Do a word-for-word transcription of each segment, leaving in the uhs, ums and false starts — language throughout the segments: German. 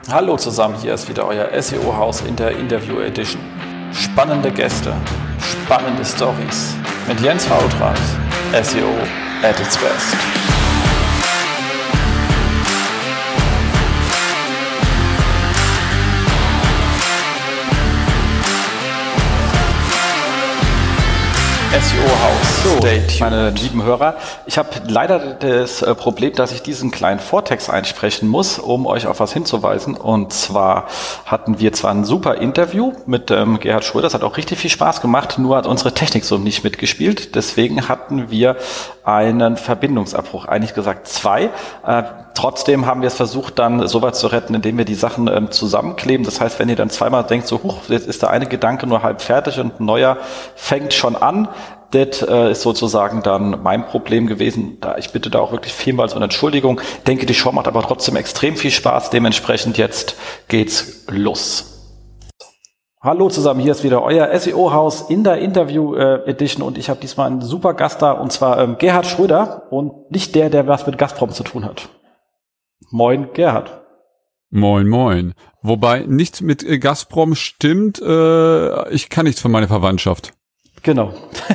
Hallo zusammen, hier ist wieder euer S E O-Haus in der Interview Edition. Spannende Gäste, spannende Stories mit Jens Fautrat, S E O at its best. S E O-Haus. Stay tuned. Meine lieben Hörer, ich habe leider das äh, Problem, dass ich diesen kleinen Vortext einsprechen muss, um euch auf was hinzuweisen. Und zwar hatten wir zwar ein super Interview mit ähm, Gerhard Schröder, das hat auch richtig viel Spaß gemacht, nur hat unsere Technik so nicht mitgespielt. Deswegen hatten wir einen Verbindungsabbruch, eigentlich gesagt zwei. Äh, trotzdem haben wir es versucht, dann so weit zu retten, indem wir die Sachen ähm, zusammenkleben. Das heißt, wenn ihr dann zweimal denkt, so, huch, jetzt ist der eine Gedanke nur halb fertig und ein neuer fängt schon an, das äh, ist sozusagen dann mein Problem gewesen. Da ich bitte da auch wirklich vielmals um Entschuldigung. Denke, die Show macht aber trotzdem extrem viel Spaß. Dementsprechend jetzt geht's los. Hallo zusammen, hier ist wieder euer S E O-Haus in der Interview-Edition und ich habe diesmal einen super Gast da, und zwar ähm, Gerhard Schröder und nicht der, der was mit Gazprom zu tun hat. Moin, Gerhard. Moin, moin. Wobei nichts mit äh, Gazprom stimmt, äh, ich kann nichts von meiner Verwandtschaft. Genau.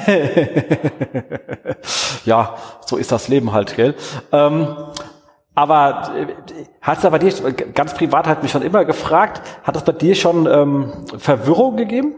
Ja, so ist das Leben halt, gell? Ähm, aber äh, hat es da bei dir, ganz privat hat mich schon immer gefragt, hat es bei dir schon ähm, Verwirrung gegeben?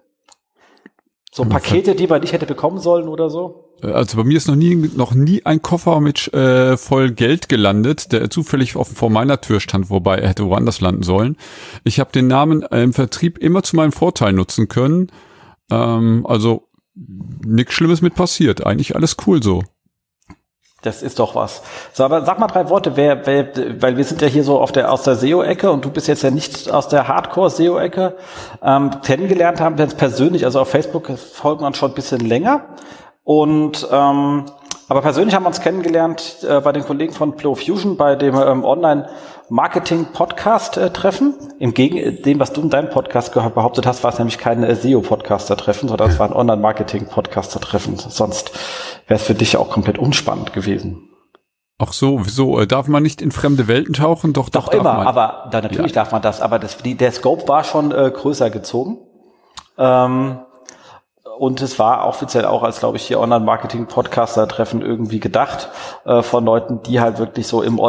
So Pakete, die man nicht hätte bekommen sollen oder so? Also bei mir ist noch nie noch nie ein Koffer mit äh, voll Geld gelandet, der zufällig auf, vor meiner Tür stand, wobei er hätte woanders landen sollen. Ich habe den Namen äh, im Vertrieb immer zu meinem Vorteil nutzen können. Ähm, also nichts Schlimmes mit passiert. Eigentlich alles cool so. Das ist doch was. So, aber sag mal drei Worte, wer, wer, weil wir sind ja hier so auf der, aus der S E O-Ecke und du bist jetzt ja nicht aus der Hardcore-S E O-Ecke. Ähm, kennengelernt haben wir uns persönlich, also auf Facebook folgen wir uns schon ein bisschen länger. Und, ähm, aber persönlich haben wir uns kennengelernt äh, bei den Kollegen von Flowfusion bei dem ähm, Online-Marketing-Podcast-Treffen. Im Gegenteil dem, was du in deinem Podcast gehört, behauptet hast, war es nämlich kein S E O-Podcaster-Treffen, sondern es war ein Online-Marketing-Podcaster-Treffen. Sonst wäre es für dich auch komplett unspannend gewesen. Ach so, wieso? Äh, darf man nicht in fremde Welten tauchen? Doch, doch, doch immer, man. aber da, natürlich ja. darf man das. Aber das, die, der Scope war schon äh, größer gezogen. Ähm, Und es war offiziell auch als, glaube ich, hier Online-Marketing-Podcaster-Treffen irgendwie gedacht, äh, von Leuten, die halt wirklich so im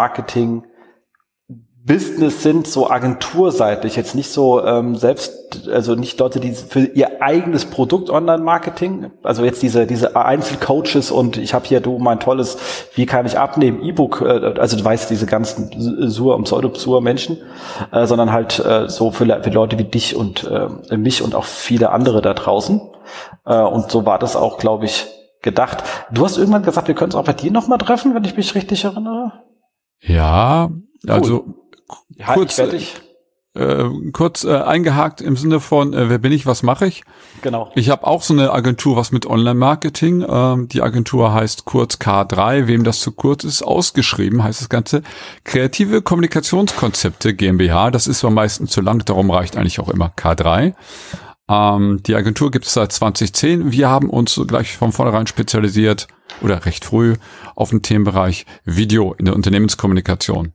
Online-Marketing-Business sind, so agenturseitig, jetzt nicht so ähm, selbst, also nicht Leute, die für ihr eigenes Produkt Online-Marketing, also jetzt diese diese Einzelcoaches und ich habe hier, du, mein tolles, wie kann ich abnehmen, E-Book, äh, also du weißt, diese ganzen Sur- und Pseudo-Sur-Menschen, äh, sondern halt äh, so für, für Leute wie dich und äh, mich und auch viele andere da draußen. Und so war das auch, glaube ich, gedacht. Du hast irgendwann gesagt, wir können es auch bei dir nochmal treffen, wenn ich mich richtig erinnere. Ja, also cool. ja, kurz, äh, kurz äh, eingehakt im Sinne von, äh, wer bin ich, was mache ich? Genau. Ich habe auch so eine Agentur, was mit Online-Marketing. Ähm, die Agentur heißt kurz K drei, wem das zu kurz ist, ausgeschrieben heißt das Ganze. Kreative Kommunikationskonzepte GmbH, das ist am meisten zu lang, darum reicht eigentlich auch immer K drei. Ähm, die Agentur gibt es seit zwanzig zehn. Wir haben uns gleich von vornherein spezialisiert oder recht früh auf den Themenbereich Video in der Unternehmenskommunikation.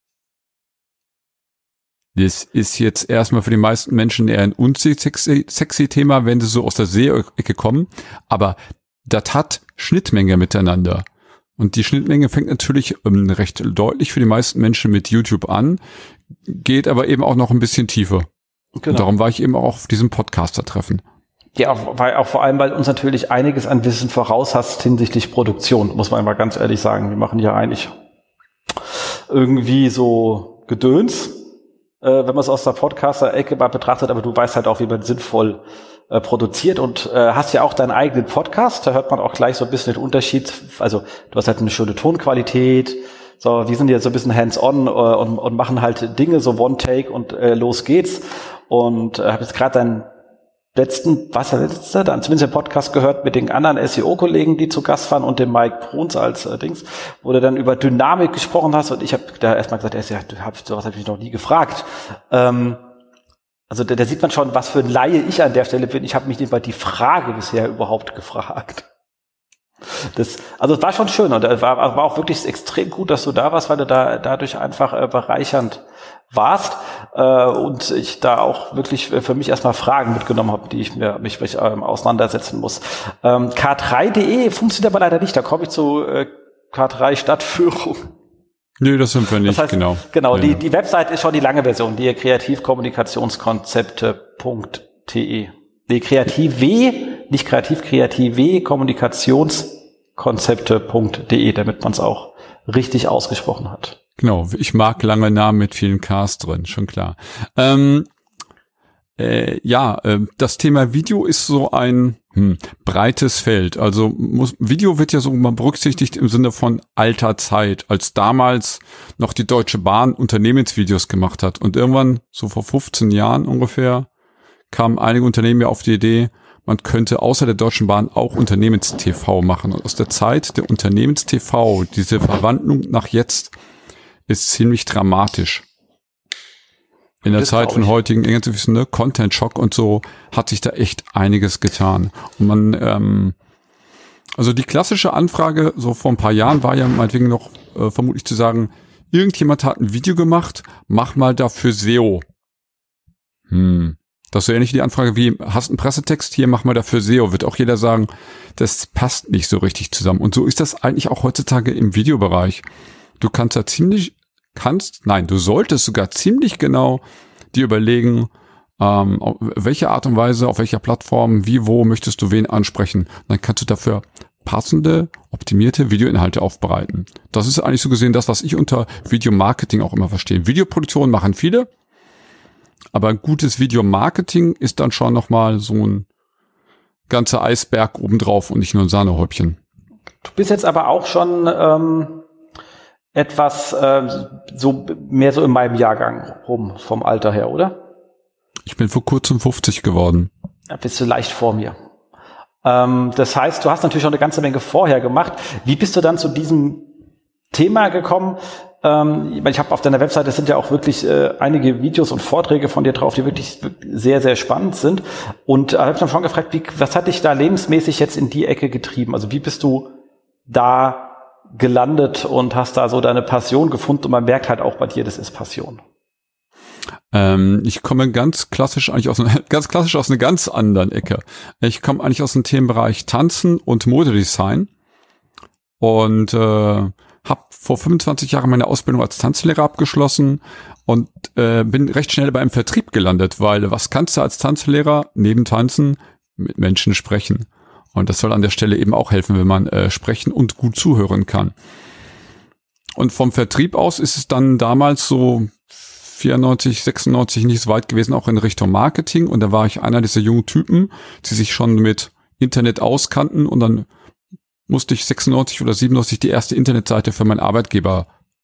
Das ist jetzt erstmal für die meisten Menschen eher ein unsexy sexy Thema, wenn sie so aus der S E O-Ecke kommen. Aber das hat Schnittmenge miteinander. Und die Schnittmenge fängt natürlich ähm, recht deutlich für die meisten Menschen mit YouTube an, geht aber eben auch noch ein bisschen tiefer. Genau. Und darum war ich eben auch auf diesem Podcaster-Treffen. Ja, weil auch vor allem, weil uns natürlich einiges an Wissen voraus hast hinsichtlich Produktion, muss man mal ganz ehrlich sagen. Wir machen ja eigentlich irgendwie so Gedöns, äh, wenn man es aus der Podcaster-Ecke mal betrachtet, aber du weißt halt auch, wie man sinnvoll äh, produziert und äh, hast ja auch deinen eigenen Podcast, da hört man auch gleich so ein bisschen den Unterschied. Also du hast halt eine schöne Tonqualität. So, wir sind jetzt so ein bisschen hands-on äh, und, und machen halt Dinge, so One-Take und äh, los geht's. Und äh, habe jetzt gerade deinen letzten, was der letzte, dann zumindest den Podcast gehört mit den anderen S E O-Kollegen, die zu Gast waren und dem Mike Bruns als äh, Dings, wo du dann über Dynamik gesprochen hast und ich habe da erstmal gesagt, er ist ja, du hab, sowas habe ich mich noch nie gefragt. Ähm, also da, da sieht man schon, was für ein Laie ich an der Stelle bin. Ich habe mich über die Frage bisher überhaupt gefragt. Das, also es war schon schön und es war, war auch wirklich extrem gut, dass du da warst, weil du da dadurch einfach äh, bereichernd warst äh, und ich da auch wirklich für mich erstmal Fragen mitgenommen habe, die ich mir mich, mich ähm, auseinandersetzen muss. Ähm, K drei Punkt de funktioniert aber leider nicht, da komme ich zu äh, K drei Stadtführung. Nee, das sind wir nicht, das heißt, genau. Genau, ja, die, ja. die Website ist schon die lange Version, die kreativkommunikationskonzepte punkt de. Nee, kreativ-w, nicht kreativ, kreativ-w, kommunikationskonzepte punkt de, damit man es auch richtig ausgesprochen hat. Genau, ich mag lange Namen mit vielen Ks drin, schon klar. Ähm, äh, ja, äh, das Thema Video ist so ein hm, breites Feld. Also muss, Video wird ja so mal berücksichtigt im Sinne von alter Zeit, als damals noch die Deutsche Bahn Unternehmensvideos gemacht hat. Und irgendwann, so vor fünfzehn Jahren ungefähr, kamen einige Unternehmen ja auf die Idee, man könnte außer der Deutschen Bahn auch Unternehmens-T V machen. Und aus der Zeit der Unternehmens-T V, diese Verwandlung nach jetzt, ist ziemlich dramatisch. In der Zeit von heutigen ne, Content-Schock und so hat sich da echt einiges getan. Und man, ähm, also die klassische Anfrage so vor ein paar Jahren war ja meinetwegen noch äh, vermutlich zu sagen, irgendjemand hat ein Video gemacht, mach mal dafür S E O. Hm. Das ist so ähnlich die Anfrage wie, hast einen Pressetext, hier mach mal dafür S E O. Wird auch jeder sagen, das passt nicht so richtig zusammen. Und so ist das eigentlich auch heutzutage im Videobereich. Du kannst da ziemlich, kannst, nein, du solltest sogar ziemlich genau dir überlegen, ähm, auf welche Art und Weise, auf welcher Plattform, wie, wo möchtest du wen ansprechen. Und dann kannst du dafür passende, optimierte Videoinhalte aufbereiten. Das ist eigentlich so gesehen das, was ich unter Videomarketing auch immer verstehe. Videoproduktion machen viele, aber ein gutes Videomarketing ist dann schon nochmal so ein ganzer Eisberg obendrauf und nicht nur ein Sahnehäubchen. Du bist jetzt aber auch schon ähm, etwas äh, so mehr so in meinem Jahrgang rum, vom Alter her, oder? Ich bin vor kurzem fünfzig geworden. Da bist du leicht vor mir. Ähm, das heißt, du hast natürlich schon eine ganze Menge vorher gemacht. Wie bist du dann zu diesem Thema gekommen? Ähm, ich habe auf deiner Webseite, es sind ja auch wirklich äh, einige Videos und Vorträge von dir drauf, die wirklich, wirklich sehr, sehr spannend sind. Und äh, habe ich mich schon gefragt, wie, was hat dich da lebensmäßig jetzt in die Ecke getrieben? Also wie bist du da gelandet und hast da so deine Passion gefunden? Und man merkt halt auch bei dir, das ist Passion. Ähm, ich komme ganz klassisch eigentlich aus einer, ganz klassisch aus einer ganz anderen Ecke. Ich komme eigentlich aus dem Themenbereich Tanzen und Modedesign und äh, habe vor fünfundzwanzig Jahren meine Ausbildung als Tanzlehrer abgeschlossen und äh, bin recht schnell beim Vertrieb gelandet, weil was kannst du als Tanzlehrer neben Tanzen? Mit Menschen sprechen. Und das soll an der Stelle eben auch helfen, wenn man äh, sprechen und gut zuhören kann. Und vom Vertrieb aus ist es dann damals so vierundneunzig, sechsundneunzig nicht so weit gewesen, auch in Richtung Marketing. Und da war ich einer dieser jungen Typen, die sich schon mit Internet auskannten. Und dann musste ich sechsundneunzig oder siebenundneunzig die erste Internetseite für meinen Arbeitgeber,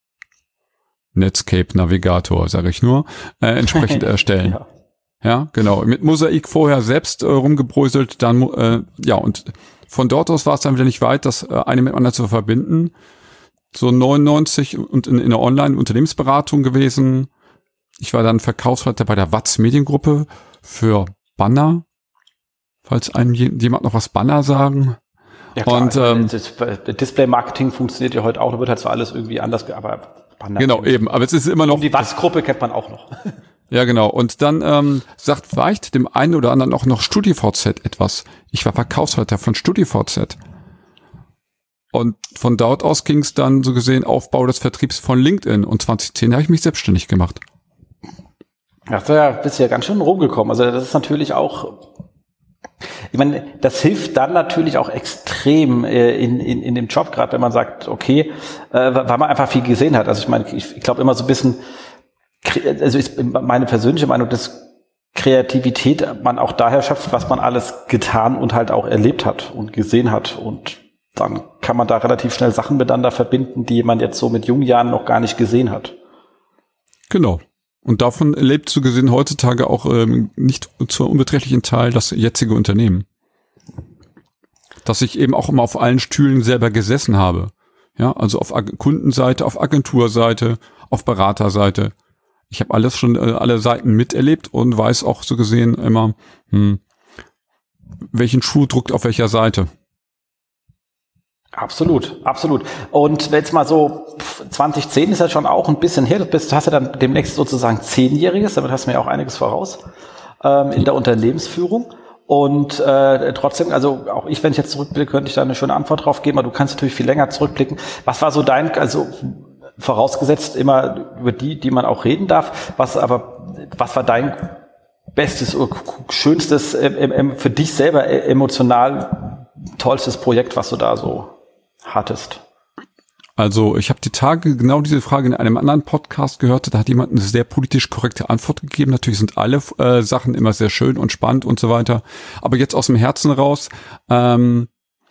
Netscape Navigator, sage ich nur, äh, entsprechend erstellen. Ja. Ja, genau. Mit Mosaik vorher selbst äh, rumgebröselt, dann, äh, ja, und von dort aus war es dann wieder nicht weit, das äh, eine mit dem anderen zu verbinden. So neunundneunzig und in, in der Online-Unternehmensberatung gewesen. Ich war dann Verkaufsleiter bei der Watz Mediengruppe für Banner, falls einem jemand noch was Banner sagen. Ja, klar, und ähm, das Display-Marketing funktioniert ja heute auch, da wird halt so alles irgendwie anders, aber Banner. Genau, eben, aber es ist immer noch. Und die Watz-Gruppe kennt man auch noch. Ja, genau. Und dann ähm, sagt vielleicht dem einen oder anderen auch noch StudiVZ etwas. Ich war Verkaufsleiter von StudiVZ. Und von dort aus ging es dann so gesehen Aufbau des Vertriebs von LinkedIn. Und zwanzig zehn habe ich mich selbstständig gemacht. Ja, da bist du ja ganz schön rumgekommen. Also das ist natürlich auch, ich meine, das hilft dann natürlich auch extrem äh, in, in, in dem Job, gerade wenn man sagt, okay, äh, weil man einfach viel gesehen hat. Also ich meine, ich, ich glaube immer so ein bisschen, also ist meine persönliche Meinung, dass Kreativität man auch daher schöpft, was man alles getan und halt auch erlebt hat und gesehen hat. Und dann kann man da relativ schnell Sachen miteinander verbinden, die man jetzt so mit jungen Jahren noch gar nicht gesehen hat. Genau. Und davon lebt so gesehen heutzutage auch ähm, nicht zu unbeträchtlichen Teil das jetzige Unternehmen. Dass ich eben auch immer auf allen Stühlen selber gesessen habe. Ja, also auf Ag- Kundenseite, auf Agenturseite, auf Beraterseite. Ich habe alles schon, äh, alle Seiten miterlebt und weiß auch so gesehen immer, hm, welchen Schuh drückt auf welcher Seite. Absolut, absolut. Und jetzt mal so, zwanzig zehn ist ja schon auch ein bisschen her, du bist, hast ja dann demnächst sozusagen Zehnjähriges, damit hast du mir auch einiges voraus ähm, in der Unternehmensführung. Und äh, trotzdem, also auch ich, wenn ich jetzt zurückblicke, könnte ich da eine schöne Antwort drauf geben, aber du kannst natürlich viel länger zurückblicken. Was war so dein, also vorausgesetzt immer über die, die man auch reden darf, was aber, was war dein bestes, schönstes, äh, für dich selber emotional tollstes Projekt, was du da so hattest? Also ich habe die Tage genau diese Frage in einem anderen Podcast gehört, da hat jemand eine sehr politisch korrekte Antwort gegeben. Natürlich sind alle äh, Sachen immer sehr schön und spannend und so weiter. Aber jetzt aus dem Herzen raus, ähm,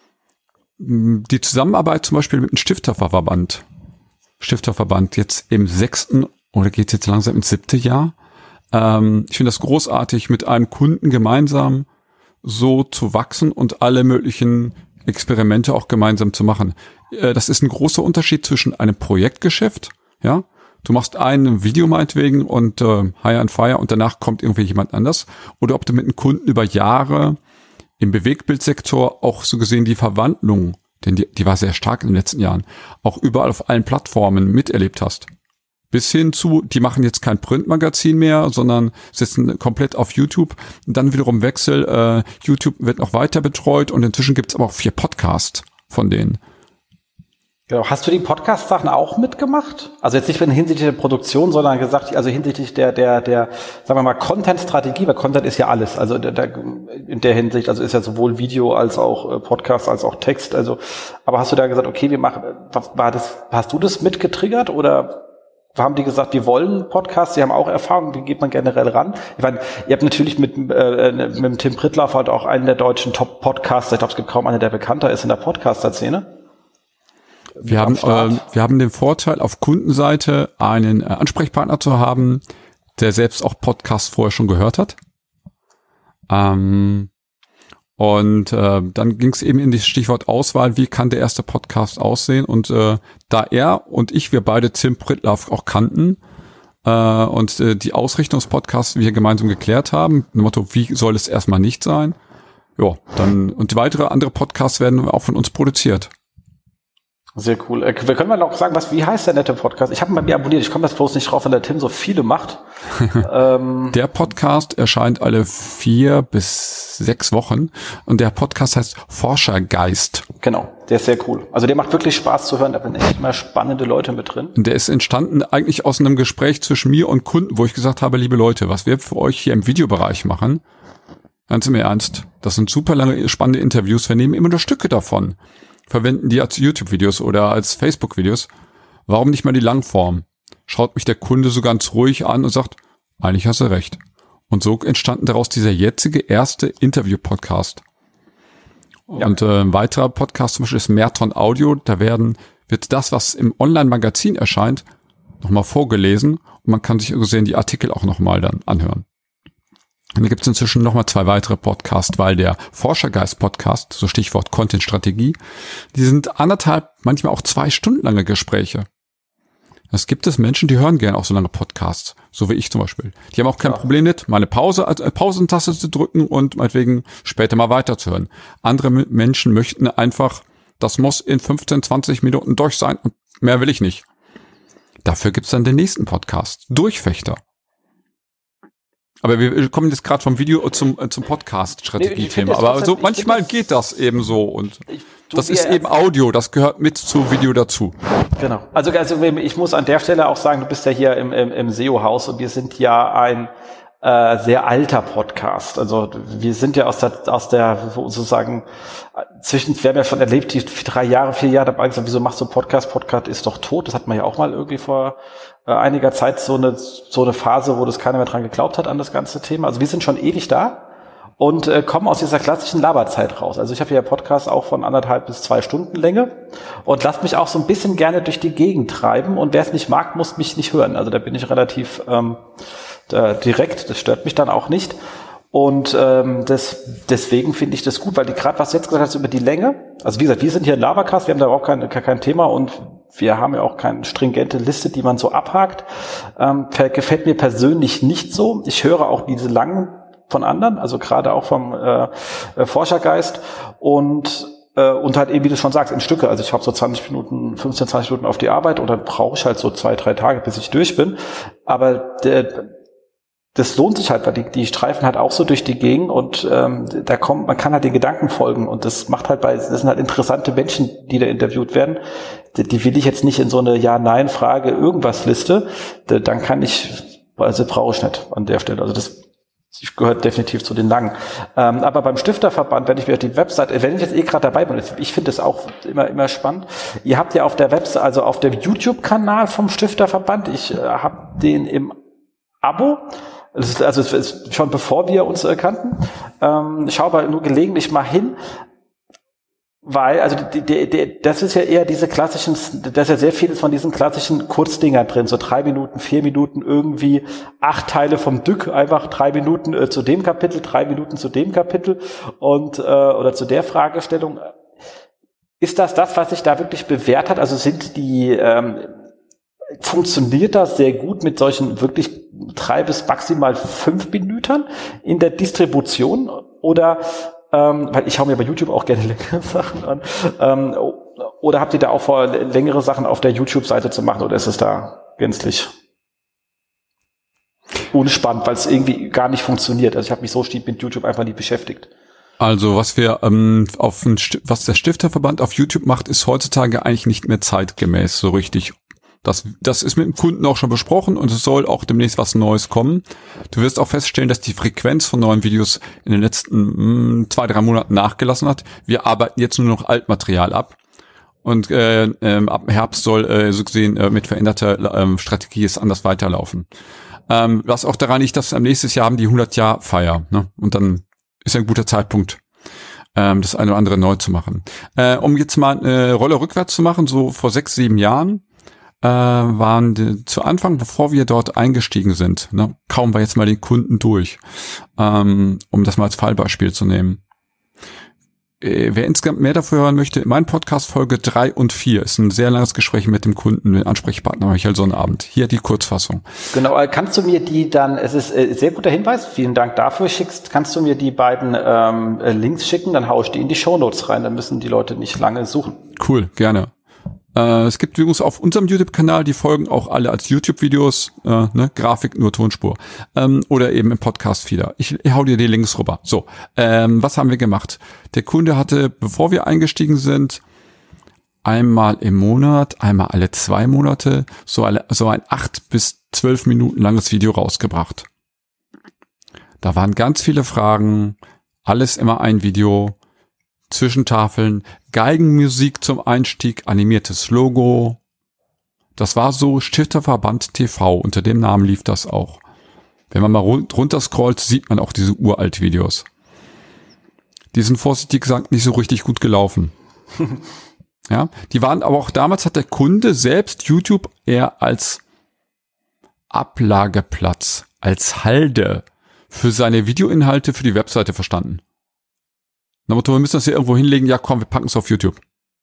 die Zusammenarbeit zum Beispiel mit dem Stifterverband, Stifterverband jetzt im sechsten oder geht es jetzt langsam ins siebte Jahr. Ähm, ich finde das großartig, mit einem Kunden gemeinsam so zu wachsen und alle möglichen Experimente auch gemeinsam zu machen. Das ist ein großer Unterschied zwischen einem Projektgeschäft, ja. Du machst ein Video meinetwegen und äh, Hire and Fire und danach kommt irgendwie jemand anders. Oder ob du mit einem Kunden über Jahre im Bewegtbildsektor auch so gesehen die Verwandlung, denn die, die war sehr stark in den letzten Jahren, auch überall auf allen Plattformen miterlebt hast. Bis hin zu, die machen jetzt kein Printmagazin mehr, sondern sitzen komplett auf YouTube. Und dann wiederum Wechsel, äh, YouTube wird noch weiter betreut und inzwischen gibt es aber auch vier Podcasts von denen. Genau. Hast du die Podcast-Sachen auch mitgemacht? Also jetzt nicht hinsichtlich der Produktion, sondern gesagt, also hinsichtlich der, der, der, sagen wir mal, Content-Strategie, weil Content ist ja alles. Also der, der, in der Hinsicht, also ist ja sowohl Video als auch Podcast als auch Text. Also, aber hast du da gesagt, okay, wir machen, war das, hast du das mitgetriggert oder haben die gesagt, wir wollen Podcasts, sie haben auch Erfahrung, wie geht man generell ran? Ich meine, ihr habt natürlich mit, äh, mit dem Tim Pritlove halt auch einen der deutschen Top-Podcaster, ich glaube, es gibt kaum einen, der bekannter ist in der Podcaster-Szene. Wir haben, äh, wir haben den Vorteil, auf Kundenseite einen äh, Ansprechpartner zu haben, der selbst auch Podcasts vorher schon gehört hat. Ähm, und äh, dann ging es eben in das Stichwort Auswahl, wie kann der erste Podcast aussehen? Und äh, da er und ich, wir beide Tim Pritlove auch kannten äh, und äh, die Ausrichtung des Podcasts wir gemeinsam geklärt haben, mit dem Motto, wie soll es erstmal nicht sein? Ja, dann und die weitere andere Podcasts werden auch von uns produziert. Sehr cool. Wir können mal noch sagen, was, wie heißt der nette Podcast? Ich habe ihn bei mir abonniert, ich komme jetzt bloß nicht drauf, wenn der Tim so viele macht. ähm, der Podcast erscheint alle vier bis sechs Wochen und der Podcast heißt Forschergeist. Genau, der ist sehr cool. Also der macht wirklich Spaß zu hören, da sind echt mal spannende Leute mit drin. Der ist entstanden eigentlich aus einem Gespräch zwischen mir und Kunden, wo ich gesagt habe, liebe Leute, was wir für euch hier im Videobereich machen, ganz im Ernst, das sind super lange, spannende Interviews, wir nehmen immer nur Stücke davon. Verwenden die als YouTube-Videos oder als Facebook-Videos. Warum nicht mal die Langform? Schaut mich der Kunde so ganz ruhig an und sagt, eigentlich hast du recht. Und so entstanden daraus dieser jetzige erste Interview-Podcast. Ja. Und äh, ein weiterer Podcast zum Beispiel ist Merton Audio. Da werden wird das, was im Online-Magazin erscheint, nochmal vorgelesen und man kann sich so sehen die Artikel auch nochmal dann anhören. Und da gibt es inzwischen nochmal zwei weitere Podcasts, weil der Forschergeist-Podcast, so Stichwort Content-Strategie, die sind anderthalb, manchmal auch zwei Stunden lange Gespräche. Es gibt es Menschen, die hören gerne auch so lange Podcasts, so wie ich zum Beispiel. Die haben auch kein ja. Problem mit, mal eine Pause, also eine Pausentaste zu drücken und meinetwegen später mal weiterzuhören. Andere Menschen möchten einfach, das muss in fünfzehn, zwanzig Minuten durch sein und mehr will ich nicht. Dafür gibt's dann den nächsten Podcast, Durchfechter. Aber wir kommen jetzt gerade vom Video zum äh, zum Podcast-Strategie-Thema. Nee, aber so manchmal das, geht das eben so und ich, das ist eben Audio, das gehört mit zu Video dazu. Genau. Also, also ich muss an der Stelle auch sagen, du bist ja hier im, im, im S E O-Haus und wir sind ja ein äh, sehr alter Podcast. Also wir sind ja aus der aus der sozusagen zwischen, wir haben ja schon erlebt, die drei Jahre, vier Jahre dabei gesagt, wieso machst du Podcast? Podcast ist doch tot. Das hat man ja auch mal irgendwie vor äh, einiger Zeit so eine so eine Phase, wo das keiner mehr dran geglaubt hat an das ganze Thema. Also wir sind schon ewig da und äh, kommen aus dieser klassischen Laberzeit raus. Also ich habe ja Podcasts auch von anderthalb bis zwei Stunden Länge und lasst mich auch so ein bisschen gerne durch die Gegend treiben und wer es nicht mag, muss mich nicht hören. Also da bin ich relativ ähm, da, direkt, das stört mich dann auch nicht. Und ähm, das, deswegen finde ich das gut, weil die gerade, was du jetzt gesagt hast über die Länge, also wie gesagt, wir sind hier ein Labercast, wir haben da auch kein, kein Thema und wir haben ja auch keine stringente Liste, die man so abhakt. Ähm, gefällt mir persönlich nicht so. Ich höre auch diese langen von anderen, also gerade auch vom äh, Forschergeist und äh, und halt eben, wie du schon sagst, in Stücke. Also ich habe so zwanzig Minuten, fünfzehn, zwanzig Minuten auf die Arbeit und dann brauche ich halt so zwei, drei Tage, bis ich durch bin. Aber der, das lohnt sich halt, weil die, die streifen halt auch so durch die Gegend und ähm, da kommt, man kann halt den Gedanken folgen und das macht halt bei, das sind halt interessante Menschen, die da interviewt werden. Die, die will ich jetzt nicht in so eine Ja-Nein-Frage irgendwas Liste, da, dann kann ich, also brauche ich nicht an der Stelle. Also das gehört definitiv zu den langen. Ähm, aber beim Stifterverband, wenn ich mir die Website, wenn ich jetzt eh gerade dabei bin, ich finde das auch immer immer spannend. Ihr habt ja auf der Website, also auf dem YouTube-Kanal vom Stifterverband, ich äh, habe den im Abo. Das ist, also es ist schon bevor wir uns äh, kannten. Ähm, ich schaue aber nur gelegentlich mal hin, weil, also die, die, die, das ist ja eher diese klassischen, da ist ja sehr vieles von diesen klassischen Kurzdinger drin, so drei Minuten, vier Minuten, irgendwie acht Teile vom Dück, einfach drei Minuten äh, zu dem Kapitel, drei Minuten zu dem Kapitel und äh, oder zu der Fragestellung. Ist das das, was sich da wirklich bewährt hat? Also sind die ähm, funktioniert das sehr gut mit solchen wirklich drei bis maximal fünf Minütern in der Distribution oder, ähm, weil ich schaue mir bei YouTube auch gerne längere Sachen an, ähm, oder habt ihr da auch vor, längere Sachen auf der YouTube-Seite zu machen oder ist es da gänzlich unspannend, weil es irgendwie gar nicht funktioniert? Also ich habe mich so mit YouTube einfach nicht beschäftigt. Also was wir ähm, auf den St- was der Stifterverband auf YouTube macht, ist heutzutage eigentlich nicht mehr zeitgemäß so richtig. Das, das ist mit dem Kunden auch schon besprochen und es soll auch demnächst was Neues kommen. Du wirst auch feststellen, dass die Frequenz von neuen Videos in den letzten mh, zwei, drei Monaten nachgelassen hat. Wir arbeiten jetzt nur noch Altmaterial ab. Und äh, äh, ab Herbst soll äh, so gesehen äh, mit veränderter äh, Strategie es anders weiterlaufen. Ähm, was auch daran liegt, dass am nächsten Jahr haben die hundert-Jahr-Feier. Ne? Und dann ist ein guter Zeitpunkt, ähm, das eine oder andere neu zu machen. Äh, um jetzt mal eine Rolle rückwärts zu machen, so vor sechs, sieben Jahren, Äh, waren die, zu Anfang, bevor wir dort eingestiegen sind, ne, kaum war jetzt mal den Kunden durch, ähm, um das mal als Fallbeispiel zu nehmen. Äh, wer insgesamt mehr dafür hören möchte, in meinem Podcast Folge drei und vier ist ein sehr langes Gespräch mit dem Kunden, dem Ansprechpartner Michael Sonnabend. Hier die Kurzfassung. Genau, kannst du mir die dann, es ist äh, sehr guter Hinweis, vielen Dank dafür, schickst, kannst du mir die beiden ähm, Links schicken, dann haue ich die in die Shownotes rein, dann müssen die Leute nicht lange suchen. Cool, gerne. Äh, es gibt übrigens auf unserem YouTube-Kanal die Folgen auch alle als YouTube-Videos, äh, ne, Grafik, nur Tonspur, ähm, oder eben im Podcast-Feeder. Ich, ich hau dir die Links rüber. So, ähm, was haben wir gemacht? Der Kunde hatte, bevor wir eingestiegen sind, einmal im Monat, einmal alle zwei Monate, so, alle, so ein acht bis zwölf Minuten langes Video rausgebracht. Da waren ganz viele Fragen, alles immer ein Video, Zwischentafeln, Geigenmusik zum Einstieg, animiertes Logo. Das war so Stifterverband T V, unter dem Namen lief das auch. Wenn man mal runter scrollt, sieht man auch diese uralt Videos. Die sind vorsichtig gesagt nicht so richtig gut gelaufen. Ja, die waren aber auch damals, hat der Kunde selbst YouTube eher als Ablageplatz, als Halde für seine Videoinhalte für die Webseite verstanden. Na, wir müssen das hier irgendwo hinlegen, ja komm, wir packen es auf YouTube.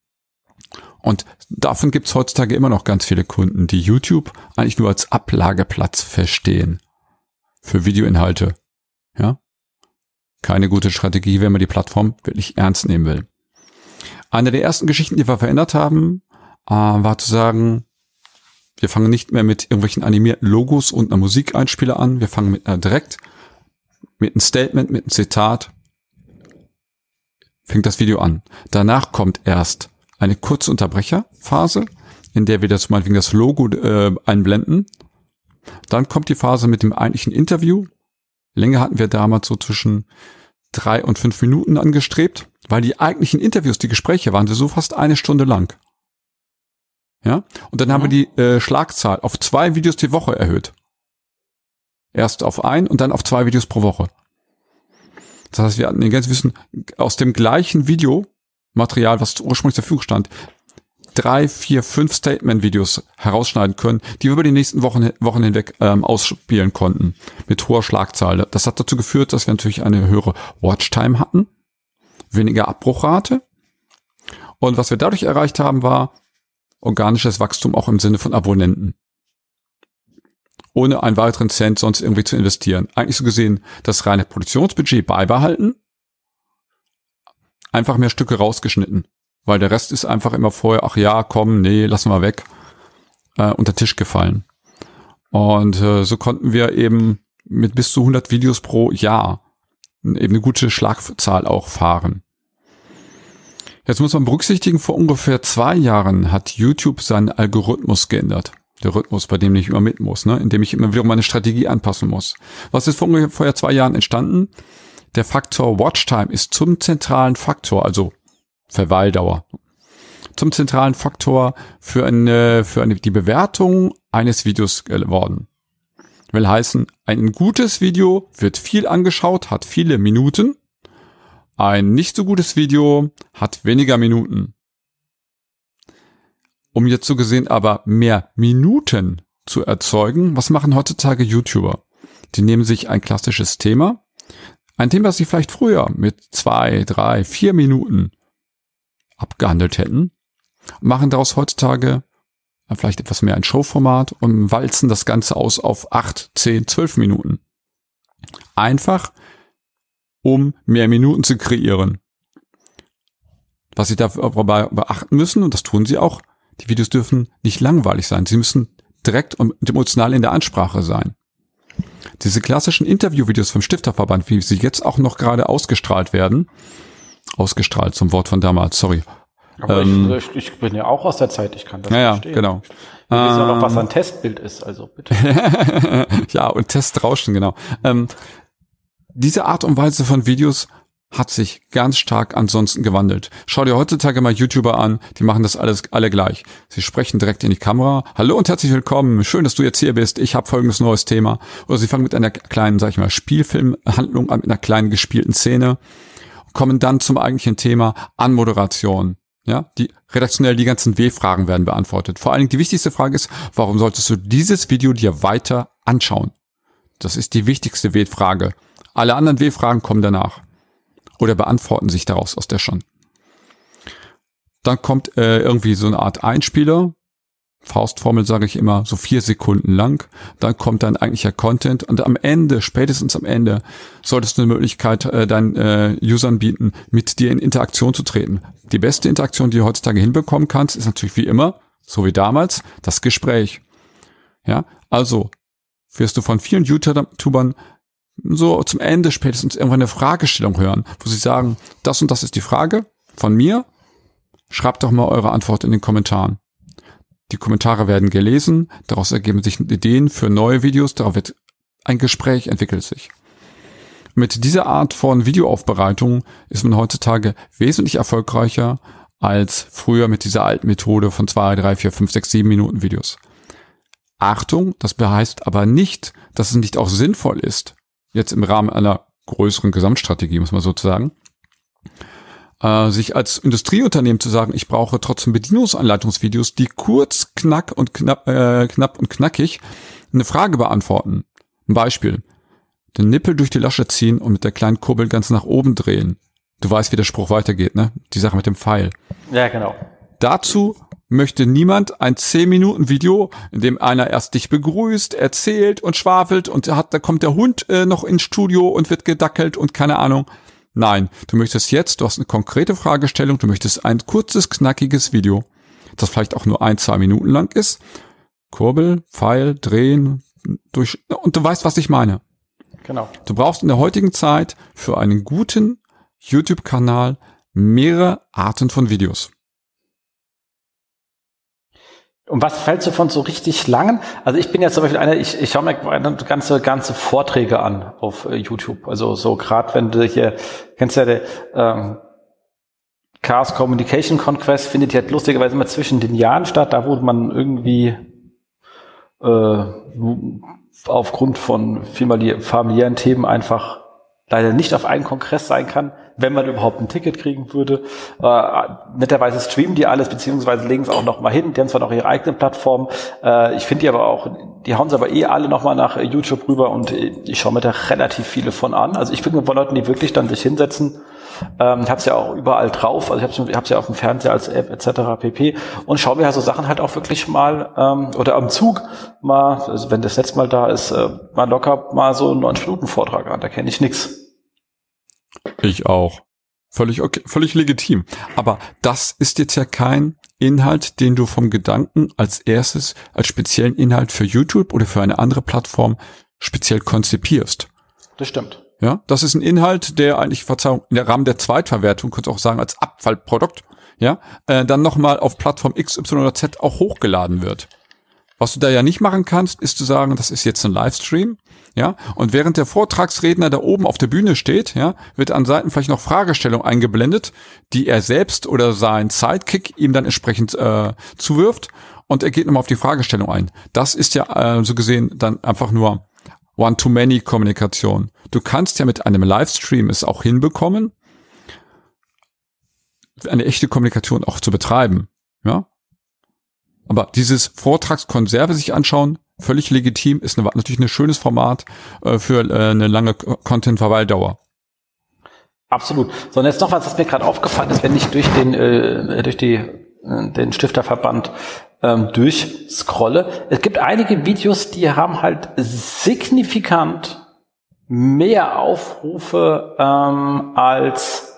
Und davon gibt es heutzutage immer noch ganz viele Kunden, die YouTube eigentlich nur als Ablageplatz verstehen für Videoinhalte. Ja, keine gute Strategie, wenn man die Plattform wirklich ernst nehmen will. Eine der ersten Geschichten, die wir verändert haben, äh, war zu sagen, wir fangen nicht mehr mit irgendwelchen animierten Logos und einer Musikeinspieler an, wir fangen mit, äh, direkt mit einem Statement, mit einem Zitat, fängt das Video an. Danach kommt erst eine kurze Unterbrecherphase, in der wir das meinetwegen das Logo äh, einblenden. Dann kommt die Phase mit dem eigentlichen Interview. Länge hatten wir damals so zwischen drei und fünf Minuten angestrebt, weil die eigentlichen Interviews, die Gespräche waren so fast eine Stunde lang. Ja, und dann mhm. haben wir die äh, Schlagzahl auf zwei Videos die Woche erhöht. Erst auf ein und dann auf zwei Videos pro Woche. Das heißt, wir hatten den ganzen Wissen aus dem gleichen Videomaterial, was ursprünglich zur Verfügung stand, drei, vier, fünf Statement-Videos herausschneiden können, die wir über die nächsten Wochen, Wochen hinweg ähm, ausspielen konnten mit hoher Schlagzahl. Das hat dazu geführt, dass wir natürlich eine höhere Watchtime hatten, weniger Abbruchrate. Und was wir dadurch erreicht haben, war organisches Wachstum auch im Sinne von Abonnenten. Ohne einen weiteren Cent sonst irgendwie zu investieren. Eigentlich so gesehen das reine Produktionsbudget beibehalten, einfach mehr Stücke rausgeschnitten. Weil der Rest ist einfach immer vorher, ach ja, komm, nee, lassen wir weg, äh, unter Tisch gefallen. Und äh, so konnten wir eben mit bis zu hundert Videos pro Jahr eben eine gute Schlagzahl auch fahren. Jetzt muss man berücksichtigen, vor ungefähr zwei Jahren hat YouTube seinen Algorithmus geändert. Der Rhythmus, bei dem ich immer mit muss, ne, in dem ich immer wieder meine Strategie anpassen muss. Was ist vor ungefähr zwei Jahren entstanden? Der Faktor Watchtime ist zum zentralen Faktor, also Verweildauer, zum zentralen Faktor für eine, für eine, die Bewertung eines Videos geworden. Will heißen, ein gutes Video wird viel angeschaut, hat viele Minuten. Ein nicht so gutes Video hat weniger Minuten. Um jetzt so gesehen aber mehr Minuten zu erzeugen, was machen heutzutage YouTuber? Die nehmen sich ein klassisches Thema, ein Thema, das sie vielleicht früher mit zwei, drei, vier Minuten abgehandelt hätten, machen daraus heutzutage vielleicht etwas mehr ein Showformat und walzen das Ganze aus auf acht, zehn, zwölf Minuten. Einfach, um mehr Minuten zu kreieren. Was sie dabei beachten müssen, und das tun sie auch, die Videos dürfen nicht langweilig sein. Sie müssen direkt und emotional in der Ansprache sein. Diese klassischen Interviewvideos vom Stifterverband, wie sie jetzt auch noch gerade ausgestrahlt werden, ausgestrahlt zum Wort von damals, sorry. Aber ähm, ich, ich bin ja auch aus der Zeit, ich kann das ja, verstehen. Ja, genau. Wir wissen ja noch, was ein Testbild ist, also bitte. Ja, und Testrauschen, genau. Ähm, diese Art und Weise von Videos hat sich ganz stark ansonsten gewandelt. Schau dir heutzutage mal YouTuber an, die machen das alles alle gleich. Sie sprechen direkt in die Kamera. Hallo und herzlich willkommen, schön, dass du jetzt hier bist. Ich habe folgendes neues Thema. Oder sie fangen mit einer kleinen, sag ich mal, Spielfilmhandlung an, mit einer kleinen gespielten Szene, kommen dann zum eigentlichen Thema Anmoderation. Ja, die redaktionell die ganzen W-Fragen werden beantwortet. Vor allen Dingen die wichtigste Frage ist, warum solltest du dieses Video dir weiter anschauen? Das ist die wichtigste W-Frage. Alle anderen W-Fragen kommen danach. Oder beantworten sich daraus aus der schon. Dann kommt äh, irgendwie so eine Art Einspieler. Faustformel sage ich immer, so vier Sekunden lang. Dann kommt dein eigentlicher Content. Und am Ende, spätestens am Ende, solltest du eine Möglichkeit äh, deinen äh, Usern bieten, mit dir in Interaktion zu treten. Die beste Interaktion, die du heutzutage hinbekommen kannst, ist natürlich wie immer, so wie damals, das Gespräch. Ja, also wirst du von vielen YouTubern so zum Ende spätestens irgendwann eine Fragestellung hören, wo sie sagen, das und das ist die Frage von mir. Schreibt doch mal eure Antwort in den Kommentaren. Die Kommentare werden gelesen, daraus ergeben sich Ideen für neue Videos, darauf wird ein Gespräch entwickelt sich. Mit dieser Art von Videoaufbereitung ist man heutzutage wesentlich erfolgreicher als früher mit dieser alten Methode von zwei, drei, vier, fünf, sechs, sieben Minuten Videos. Achtung, das heißt aber nicht, dass es nicht auch sinnvoll ist, jetzt im Rahmen einer größeren Gesamtstrategie, muss man sozusagen, äh, sich als Industrieunternehmen zu sagen, ich brauche trotzdem Bedienungsanleitungsvideos, die kurz, knack und knapp, äh, knapp und knackig eine Frage beantworten. Ein Beispiel. Den Nippel durch die Lasche ziehen und mit der kleinen Kurbel ganz nach oben drehen. Du weißt, wie der Spruch weitergeht, ne? Die Sache mit dem Pfeil. Ja, genau. Dazu möchte niemand ein zehn Minuten Video, in dem einer erst dich begrüßt, erzählt und schwafelt und hat, da kommt der Hund äh, noch ins Studio und wird gedackelt und keine Ahnung. Nein, du möchtest jetzt, du hast eine konkrete Fragestellung, du möchtest ein kurzes, knackiges Video, das vielleicht auch nur ein, zwei Minuten lang ist. Kurbel, Pfeil, drehen, durch, und du weißt, was ich meine. Genau. Du brauchst in der heutigen Zeit für einen guten YouTube-Kanal mehrere Arten von Videos. Und was fällt so von so richtig langen? Also ich bin jetzt zum Beispiel einer, ich, ich schaue mir ganze ganze Vorträge an auf äh, YouTube. Also so gerade wenn du hier, kennst du ja der ähm, Chaos Communication Conquest, findet ja lustigerweise immer zwischen den Jahren statt, da wo man irgendwie äh, aufgrund von familiären Themen einfach leider nicht auf einen Kongress sein kann, wenn man überhaupt ein Ticket kriegen würde. Äh, netterweise streamen die alles, beziehungsweise legen es auch noch mal hin. Die haben zwar noch ihre eigene Plattform. Äh, ich finde die aber auch, die hauen sie aber eh alle noch mal nach YouTube rüber und ich schaue mir da relativ viele von an. Also ich bin von Leuten, die wirklich dann sich hinsetzen. Ähm, ich habe es ja auch überall drauf. Also ich habe es ja auf dem Fernseher als App et cetera pp. Und schaue mir ja so Sachen halt auch wirklich mal ähm, oder am Zug mal, also wenn das letzte Mal da ist, äh, mal locker mal so einen neunzig Minuten Vortrag an. Da kenne ich nix. Ich auch. Völlig okay, völlig legitim. Aber das ist jetzt ja kein Inhalt, den du vom Gedanken als erstes als speziellen Inhalt für YouTube oder für eine andere Plattform speziell konzipierst. Das stimmt. Ja, das ist ein Inhalt, der eigentlich, Verzeihung, in der Rahmen der Zweitverwertung, könnte auch sagen, als Abfallprodukt, ja, äh, dann nochmal auf Plattform X, Y oder Z auch hochgeladen wird. Was du da ja nicht machen kannst, ist zu sagen, das ist jetzt ein Livestream, ja, und während der Vortragsredner da oben auf der Bühne steht, ja, wird an Seiten vielleicht noch Fragestellung eingeblendet, die er selbst oder sein Sidekick ihm dann entsprechend äh, zuwirft, und er geht nochmal auf die Fragestellung ein. Das ist ja äh, so gesehen dann einfach nur One-to-Many-Kommunikation. Du kannst ja mit einem Livestream es auch hinbekommen, eine echte Kommunikation auch zu betreiben, ja. Aber dieses Vortragskonserve sich anschauen, völlig legitim, ist eine, natürlich ein schönes Format äh, für äh, eine lange Content-Verweildauer. Absolut. So, und jetzt noch was, was mir gerade aufgefallen ist, wenn ich durch den äh, durch die äh, den Stifterverband ähm, durchscrolle. Es gibt einige Videos, die haben halt signifikant mehr Aufrufe ähm, als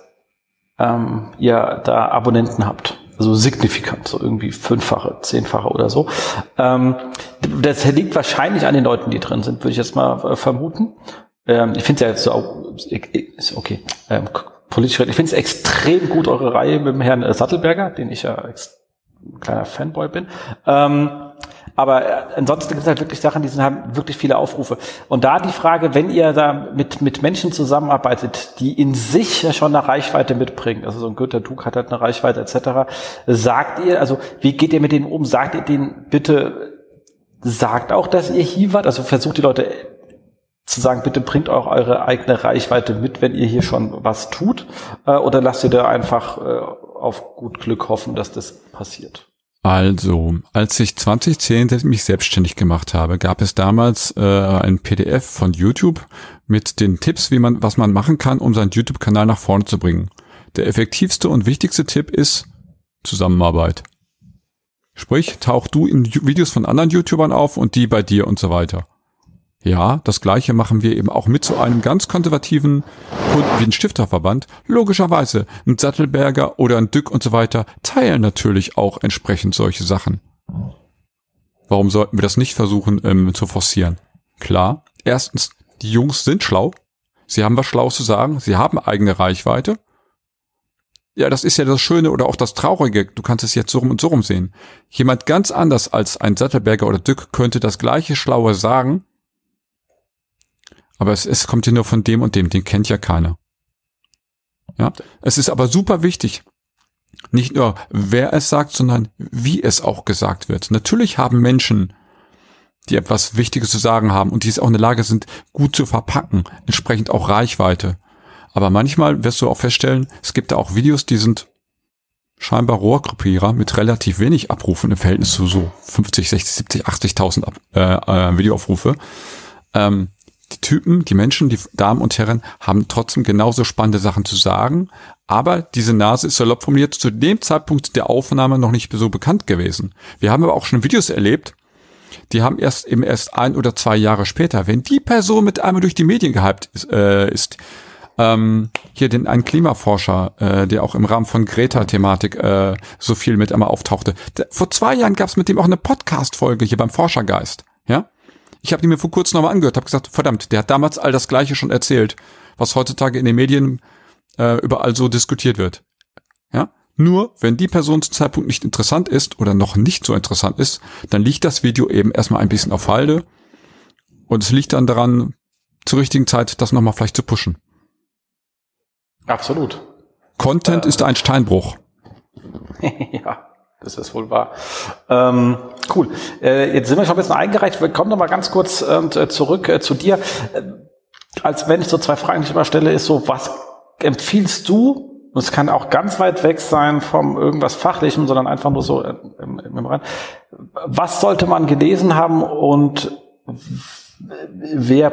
ähm, ihr da Abonnenten habt. Also signifikant, so irgendwie fünffache, zehnfache oder so. Ähm, das liegt wahrscheinlich an den Leuten, die drin sind, würde ich jetzt mal äh, vermuten. Ähm, ich finde es ja jetzt so, auch, ist okay, ähm, politisch, ich finde es extrem gut, eure Reihe mit dem Herrn äh, Sattelberger, den ich ja ex- ein kleiner Fanboy bin. Ähm, aber äh, ansonsten gibt es halt wirklich Sachen, die sind, haben wirklich viele Aufrufe. Und da die Frage, wenn ihr da mit mit Menschen zusammenarbeitet, die in sich ja schon eine Reichweite mitbringen, also so ein Günter Dug hat halt eine Reichweite et cetera, sagt ihr, also wie geht ihr mit denen um? Sagt ihr denen bitte, sagt auch, dass ihr hier wart? Also versucht die Leute zu sagen, bitte bringt auch eure eigene Reichweite mit, wenn ihr hier schon was tut, äh, oder lasst ihr da einfach äh, auf gut Glück hoffen, dass das passiert? Also, als ich zwanzig zehn mich selbstständig gemacht habe, gab es damals äh, ein P D F von YouTube mit den Tipps, wie man, was man machen kann, um seinen YouTube-Kanal nach vorne zu bringen. Der effektivste und wichtigste Tipp ist Zusammenarbeit. Sprich, tauch du in Videos von anderen YouTubern auf und die bei dir und so weiter. Ja, das Gleiche machen wir eben auch mit so einem ganz konservativen Kunden wie ein Stifterverband. Logischerweise, ein Sattelberger oder ein Dück und so weiter teilen natürlich auch entsprechend solche Sachen. Warum sollten wir das nicht versuchen ähm, zu forcieren? Klar, erstens, die Jungs sind schlau. Sie haben was Schlaues zu sagen. Sie haben eigene Reichweite. Ja, das ist ja das Schöne oder auch das Traurige. Du kannst es jetzt so rum und so rum sehen. Jemand ganz anders als ein Sattelberger oder Dück könnte das gleiche Schlaue sagen, aber es, es kommt ja nur von dem und dem, den kennt ja keiner. Ja, es ist aber super wichtig, nicht nur wer es sagt, sondern wie es auch gesagt wird. Natürlich haben Menschen, die etwas Wichtiges zu sagen haben und die es auch in der Lage sind, gut zu verpacken, entsprechend auch Reichweite. Aber manchmal wirst du auch feststellen, es gibt da auch Videos, die sind scheinbar Rohrkrepierer mit relativ wenig Abrufen im Verhältnis zu so fünfzig, sechzig, siebzig, achtzigtausend äh, äh, Videoaufrufe. Ähm, Die Typen, die Menschen, die Damen und Herren haben trotzdem genauso spannende Sachen zu sagen, aber diese Nase ist salopp formuliert zu dem Zeitpunkt der Aufnahme noch nicht so bekannt gewesen. Wir haben aber auch schon Videos erlebt, die haben erst eben erst ein oder zwei Jahre später, wenn die Person mit einmal durch die Medien gehypt ist, äh, ist ähm, hier den einen Klimaforscher, äh, der auch im Rahmen von Greta-Thematik äh, so viel mit einmal auftauchte. Der, vor zwei Jahren gab es mit dem auch eine Podcast-Folge hier beim Forschergeist, ja? Ich habe die mir vor kurzem nochmal angehört, habe gesagt, verdammt, der hat damals all das Gleiche schon erzählt, was heutzutage in den Medien äh, überall so diskutiert wird. Ja, nur wenn die Person zum Zeitpunkt nicht interessant ist oder noch nicht so interessant ist, dann liegt das Video eben erstmal ein bisschen auf Halde und es liegt dann daran, zur richtigen Zeit das nochmal vielleicht zu pushen. Absolut. Content äh, ist ein Steinbruch. Ja. Das ist wohl wahr. Ähm, cool. Äh, jetzt sind wir schon ein bisschen eingereicht. Wir kommen noch mal ganz kurz äh, zurück äh, zu dir. Äh, als wenn ich so zwei Fragen, die ich immer stelle, ist so, was empfiehlst du? Und es kann auch ganz weit weg sein vom irgendwas Fachlichem, sondern einfach nur so äh, im, im Rand. Was sollte man gelesen haben und wer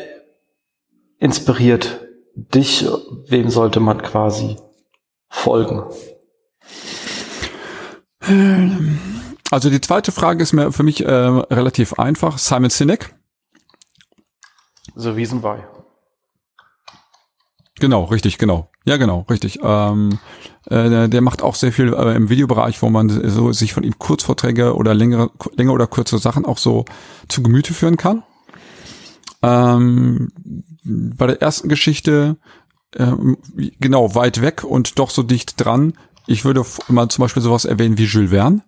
inspiriert dich? Wem sollte man quasi folgen? Also die zweite Frage ist mir für mich äh, relativ einfach. Simon Sinek. The Reason Why. Genau, richtig, genau. Ja, genau, richtig. Ähm, äh, der macht auch sehr viel äh, im Videobereich, wo man so sich von ihm Kurzvorträge oder längere, länger oder kürzere Sachen auch so zu Gemüte führen kann. Ähm, bei der ersten Geschichte ähm, genau, weit weg und doch so dicht dran. Ich würde mal zum Beispiel sowas erwähnen wie Jules Verne.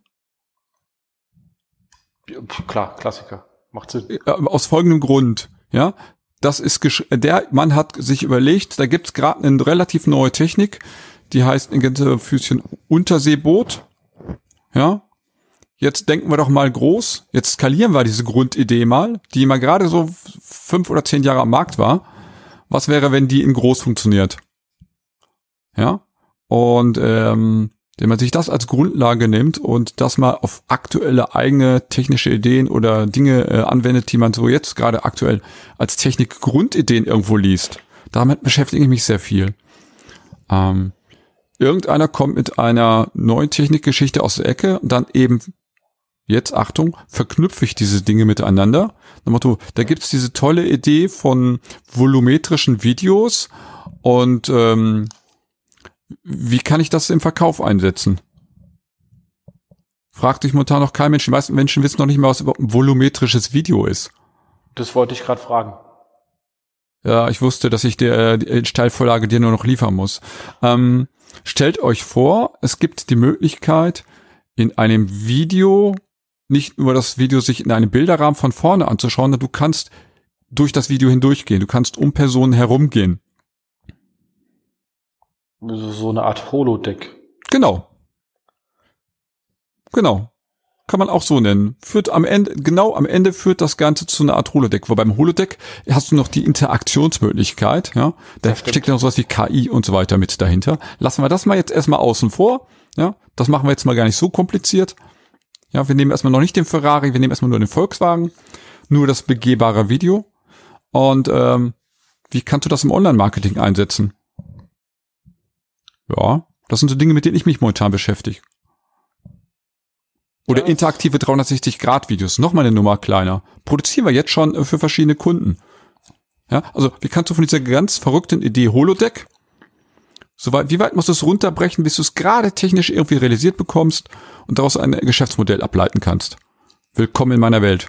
Klar, Klassiker. Macht Sinn. Äh, aus folgendem Grund, ja. Das ist, gesch- der Mann hat sich überlegt, da gibt's gerade eine relativ neue Technik, die heißt ein Gänsefüßchen Unterseeboot. Ja. Jetzt denken wir doch mal groß. Jetzt skalieren wir diese Grundidee mal, die mal gerade so fünf oder zehn Jahre am Markt war. Was wäre, wenn die in groß funktioniert? Ja. Und, ähm, wenn man sich das als Grundlage nimmt und das mal auf aktuelle eigene technische Ideen oder Dinge äh, anwendet, die man so jetzt gerade aktuell als Technik-Grundideen irgendwo liest. Damit beschäftige ich mich sehr viel. Ähm, irgendeiner kommt mit einer neuen Technikgeschichte aus der Ecke und dann eben, jetzt Achtung, verknüpfe ich diese Dinge miteinander. Motto, da gibt's diese tolle Idee von volumetrischen Videos und ähm, wie kann ich das im Verkauf einsetzen? Fragt sich momentan noch kein Mensch. Die meisten Menschen wissen noch nicht mal, was überhaupt ein volumetrisches Video ist. Das wollte ich gerade fragen. Ja, ich wusste, dass ich dir die Steilvorlage dir nur noch liefern muss. Ähm, stellt euch vor, es gibt die Möglichkeit, in einem Video nicht nur das Video sich in einem Bilderrahmen von vorne anzuschauen, sondern du kannst durch das Video hindurchgehen. Du kannst um Personen herumgehen. So eine Art Holodeck. Genau. Genau. Kann man auch so nennen. Führt am Ende, genau am Ende führt das Ganze zu einer Art Holodeck. Wo beim Holodeck hast du noch die Interaktionsmöglichkeit, ja. Da steckt ja noch sowas wie K I und so weiter mit dahinter. Lassen wir das mal jetzt erstmal außen vor, ja. Das machen wir jetzt mal gar nicht so kompliziert. Ja, wir nehmen erstmal noch nicht den Ferrari, wir nehmen erstmal nur den Volkswagen, nur das begehbare Video. Und, ähm, wie kannst du das im Online-Marketing einsetzen? Ja, das sind so Dinge, mit denen ich mich momentan beschäftige. Oder ja, interaktive dreihundertsechzig Grad Videos, noch mal eine Nummer kleiner. Produzieren wir jetzt schon für verschiedene Kunden. Ja, also wie kannst du von dieser ganz verrückten Idee Holodeck, so weit, wie weit musst du es runterbrechen, bis du es gerade technisch irgendwie realisiert bekommst und daraus ein Geschäftsmodell ableiten kannst? Willkommen in meiner Welt.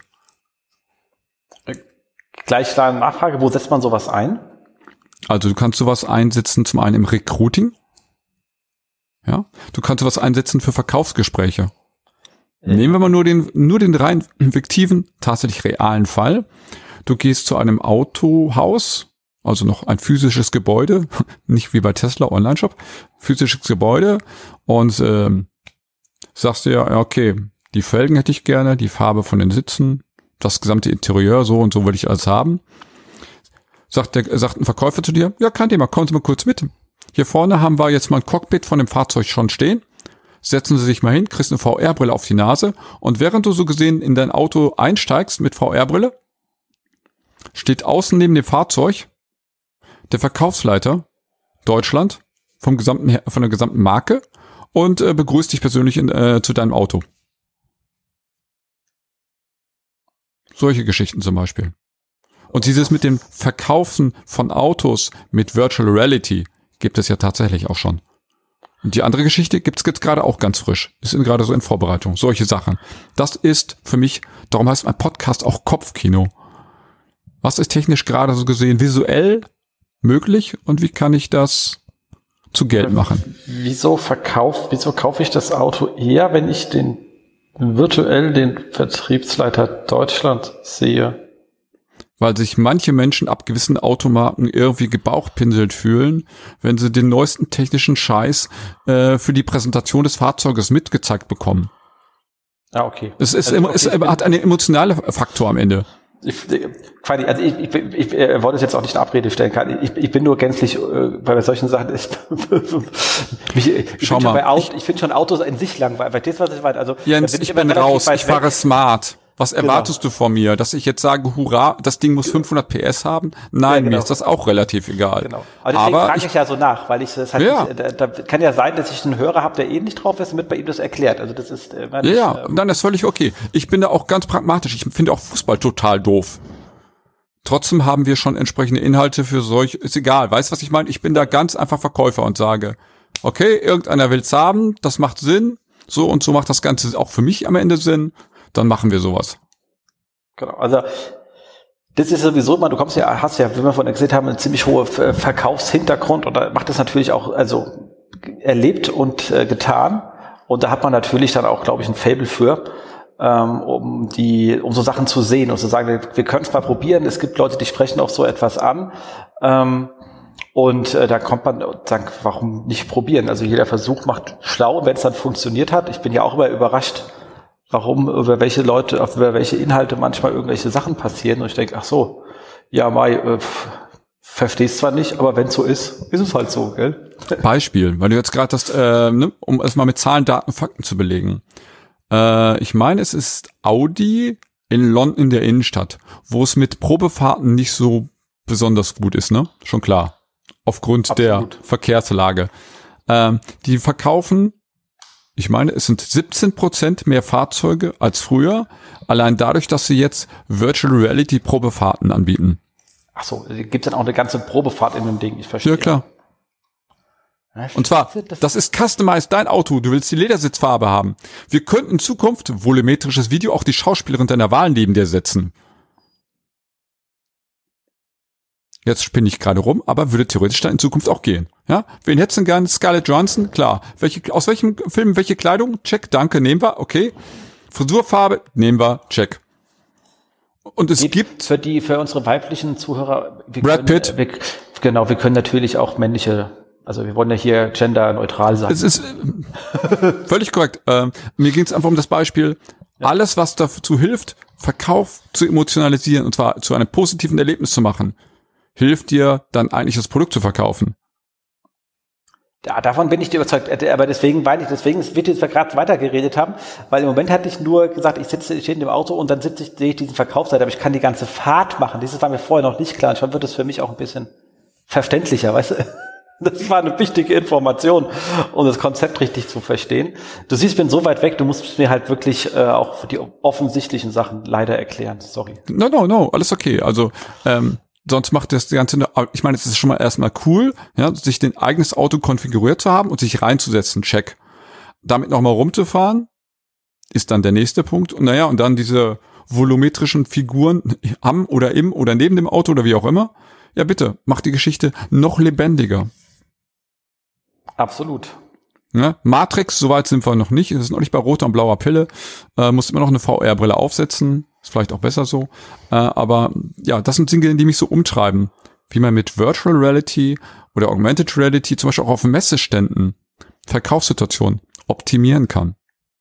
Gleich eine Nachfrage, wo setzt man sowas ein? Also du kannst sowas einsetzen, zum einen im Recruiting. Ja, du kannst sowas einsetzen für Verkaufsgespräche. Ja. Nehmen wir mal nur den, nur den rein fiktiven, tatsächlich realen Fall. Du gehst zu einem Autohaus, also noch ein physisches Gebäude, nicht wie bei Tesla Online-Shop, physisches Gebäude und ähm, sagst dir, ja, okay, die Felgen hätte ich gerne, die Farbe von den Sitzen, das gesamte Interieur, so und so will ich alles haben. Sagt der, sagt ein Verkäufer zu dir, ja, kein Thema, kommen Sie mal kurz mit. Hier vorne haben wir jetzt mal ein Cockpit von dem Fahrzeug schon stehen. Setzen Sie sich mal hin, kriegst eine V R-Brille auf die Nase und während du so gesehen in dein Auto einsteigst mit V R-Brille, steht außen neben dem Fahrzeug der Verkaufsleiter Deutschland vom gesamten, von der gesamten Marke und äh, begrüßt dich persönlich in, äh, zu deinem Auto. Solche Geschichten zum Beispiel. Und dieses mit dem Verkaufen von Autos mit Virtual Reality gibt es ja tatsächlich auch schon. Und die andere Geschichte gibt's jetzt gerade auch ganz frisch. Ist gerade so in Vorbereitung. Solche Sachen. Das ist für mich, darum heißt mein Podcast auch Kopfkino. Was ist technisch gerade so gesehen visuell möglich und wie kann ich das zu Geld machen? Wieso verkauf, wieso kaufe ich das Auto eher, wenn ich den virtuell den Vertriebsleiter Deutschland sehe? Weil sich manche Menschen ab gewissen Automarken irgendwie gebauchpinselt fühlen, wenn sie den neuesten technischen Scheiß äh, für die Präsentation des Fahrzeuges mitgezeigt bekommen. Ah, okay. Es ist also, immer, okay, es hat einen emotionalen Faktor am Ende. Ich, also ich, ich, ich, ich wollte es jetzt auch nicht in Abrede stellen. Ich, ich bin nur gänzlich äh, bei solchen Sachen. Ich, mich, ich Schau mal. Auto, ich, ich finde schon Autos in sich langweilig. Verstehst du, was ich meine? Also, Jens, bin ich, ich bin raus. Ich fahre smart. Was erwartest genau. du von mir? Dass ich jetzt sage, hurra, das Ding muss fünfhundert P S haben? Nein, ja, genau. Mir ist das auch relativ egal. Genau. Aber deswegen Aber frage ich, ich ja so nach, weil ich das halt ja. nicht, da, da kann ja sein, dass ich einen Hörer habe, der eh nicht drauf ist und mit bei ihm das erklärt. Also das ist äh, ja, nicht, ja, ähm, dann ist völlig okay. Ich bin da auch ganz pragmatisch. Ich finde auch Fußball total doof. Trotzdem haben wir schon entsprechende Inhalte für solch, ist egal, weißt du, was ich meine? Ich bin da ganz einfach Verkäufer und sage, okay, irgendeiner will's haben, das macht Sinn, so und so macht das Ganze auch für mich am Ende Sinn, dann machen wir sowas. Genau, also das ist sowieso immer, du kommst ja, hast ja, wie wir vorhin gesehen haben, einen ziemlich hohen Verkaufshintergrund und da macht das natürlich auch, also erlebt und äh, getan und da hat man natürlich dann auch, glaube ich, ein Faible für, ähm, um die, um so Sachen zu sehen und zu sagen, wir, wir können es mal probieren, es gibt Leute, die sprechen auf so etwas an, ähm, und äh, da kommt man und sagt, warum nicht probieren? Also jeder Versuch macht schlau, wenn es dann funktioniert hat. Ich bin ja auch immer überrascht, warum, über welche Leute, über welche Inhalte manchmal irgendwelche Sachen passieren. Und ich denke, ach so, ja, Mai, äh, verstehst zwar nicht, aber wenn es so ist, ist es halt so, gell? Beispiel, weil du jetzt gerade das, äh, ne, um es mal mit Zahlen, Daten, Fakten zu belegen. Äh, ich meine, es ist Audi in London in der Innenstadt, wo es mit Probefahrten nicht so besonders gut ist, ne? Schon klar. Aufgrund Absolut. Der Verkehrslage. Ähm, die verkaufen, ich meine, es sind siebzehn Prozent mehr Fahrzeuge als früher, allein dadurch, dass sie jetzt Virtual Reality Probefahrten anbieten. Ach so, gibt's dann auch eine ganze Probefahrt in dem Ding, ich verstehe. Ja, klar. Und zwar, das ist customized, dein Auto, du willst die Ledersitzfarbe haben. Wir könnten in Zukunft, volumetrisches Video, auch die Schauspielerin deiner Wahl neben dir setzen. Jetzt spinne ich gerade rum, aber würde theoretisch dann in Zukunft auch gehen. Ja, wen hättest du denn gern? Scarlett Johansson? Klar. Welche, aus welchem Film, welche Kleidung? Check, danke, nehmen wir, okay. Frisurfarbe? Nehmen wir, check. Und es Geht gibt... Für die, für unsere weiblichen Zuhörer... Wir Brad können, Pitt. Wir, genau, wir können natürlich auch männliche... Also wir wollen ja hier genderneutral sein. Es ist völlig korrekt. Ähm, mir ging es einfach um das Beispiel, ja. Alles, was dazu hilft, Verkauf zu emotionalisieren, und zwar zu einem positiven Erlebnis zu machen, hilft dir dann eigentlich das Produkt zu verkaufen. Ja, davon bin ich dir überzeugt. Aber deswegen weil ich, deswegen wird jetzt gerade weitergeredet haben, weil im Moment hatte ich nur gesagt, ich sitze, ich stehe in dem Auto und dann sitze ich, sehe ich diesen Verkaufsseite, aber ich kann die ganze Fahrt machen. Dieses war mir vorher noch nicht klar. Und schon wird es für mich auch ein bisschen verständlicher, weißt du? Das war eine wichtige Information, um das Konzept richtig zu verstehen. Du siehst, ich bin so weit weg, du musst mir halt wirklich äh, auch die offensichtlichen Sachen leider erklären. Sorry. No, no, no, alles okay. Also, ähm, sonst macht das Ganze, ich meine, es ist schon mal erstmal cool, ja, sich den eigenes Auto konfiguriert zu haben und sich reinzusetzen, check. Damit nochmal rumzufahren, ist dann der nächste Punkt. Und naja, und dann diese volumetrischen Figuren am oder im oder neben dem Auto oder wie auch immer. Ja, bitte, macht die Geschichte noch lebendiger. Absolut. Ja, Matrix, soweit sind wir noch nicht. Es ist noch nicht bei roter und blauer Pille. Äh, muss immer noch eine V R-Brille aufsetzen. Ist vielleicht auch besser so. Äh, aber ja, das sind Dinge, die mich so umtreiben. Wie man mit Virtual Reality oder Augmented Reality zum Beispiel auch auf Messeständen Verkaufssituationen optimieren kann.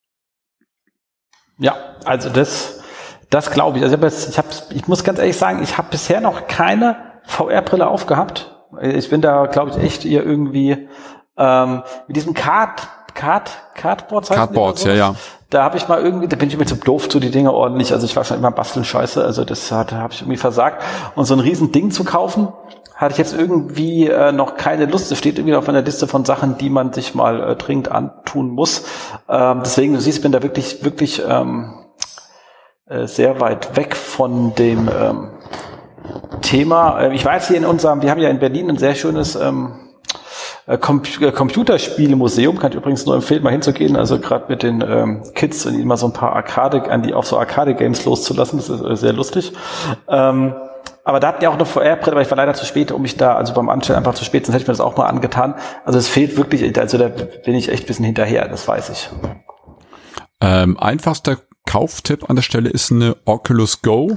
Ja, also das, das glaube ich. Also ich, hab jetzt, ich, hab, ich muss ganz ehrlich sagen, ich habe bisher noch keine V R-Brille aufgehabt. Ich bin da, glaube ich, echt hier irgendwie ähm, mit diesem Card, Card, Cardboard. Cardboards, ja, ja. Da habe ich mal irgendwie, da bin ich mir zu doof zu die Dinge ordentlich. Also ich war schon immer basteln scheiße. Also das hat, habe ich irgendwie versagt. Und so ein riesen Ding zu kaufen, hatte ich jetzt irgendwie äh, noch keine Lust. Es steht irgendwie auf einer Liste von Sachen, die man sich mal äh, dringend antun muss. Ähm, deswegen, du siehst, ich bin da wirklich, wirklich ähm, äh, sehr weit weg von dem ähm, Thema. Ich weiß hier in unserem, wir haben ja in Berlin ein sehr schönes ähm, Com- Computerspielmuseum, kann ich übrigens nur empfehlen, mal hinzugehen, also gerade mit den ähm, Kids und ihnen mal so ein paar Arcade, an die auch so Arcade-Games loszulassen, das ist äh, sehr lustig. Ähm, aber da hatten die auch eine V R-Brille, aber ich war leider zu spät, um mich da, also beim Anstellen einfach zu spät, sonst hätte ich mir das auch mal angetan. Also es fehlt wirklich, also da bin ich echt ein bisschen hinterher, das weiß ich. Ähm, einfachster Kauftipp an der Stelle ist eine Oculus Go.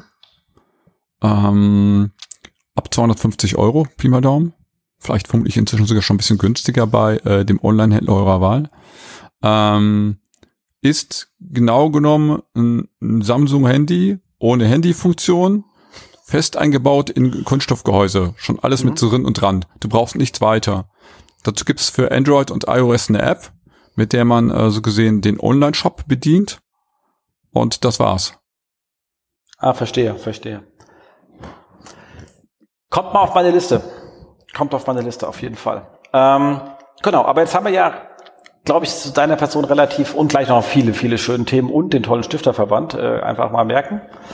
Ähm, ab zweihundertfünfzig Euro, Pi mal Daumen. Vielleicht vermutlich inzwischen sogar schon ein bisschen günstiger bei äh, dem Online-Händler eurer Wahl. Ähm, ist genau genommen ein, ein Samsung-Handy ohne Handyfunktion, fest eingebaut in Kunststoffgehäuse. Schon alles mhm. mit drin und dran. Du brauchst nichts weiter. Dazu gibt's für Android und iOS eine App, mit der man äh, so gesehen den Online-Shop bedient. Und das war's. Ah, verstehe, verstehe. Kommt mal auf meine Liste. Kommt auf meine Liste auf jeden Fall. Ähm, genau, aber jetzt haben wir ja, glaube ich, zu deiner Person relativ und gleich noch viele, viele schöne Themen und den tollen Stifterverband äh, einfach mal merken.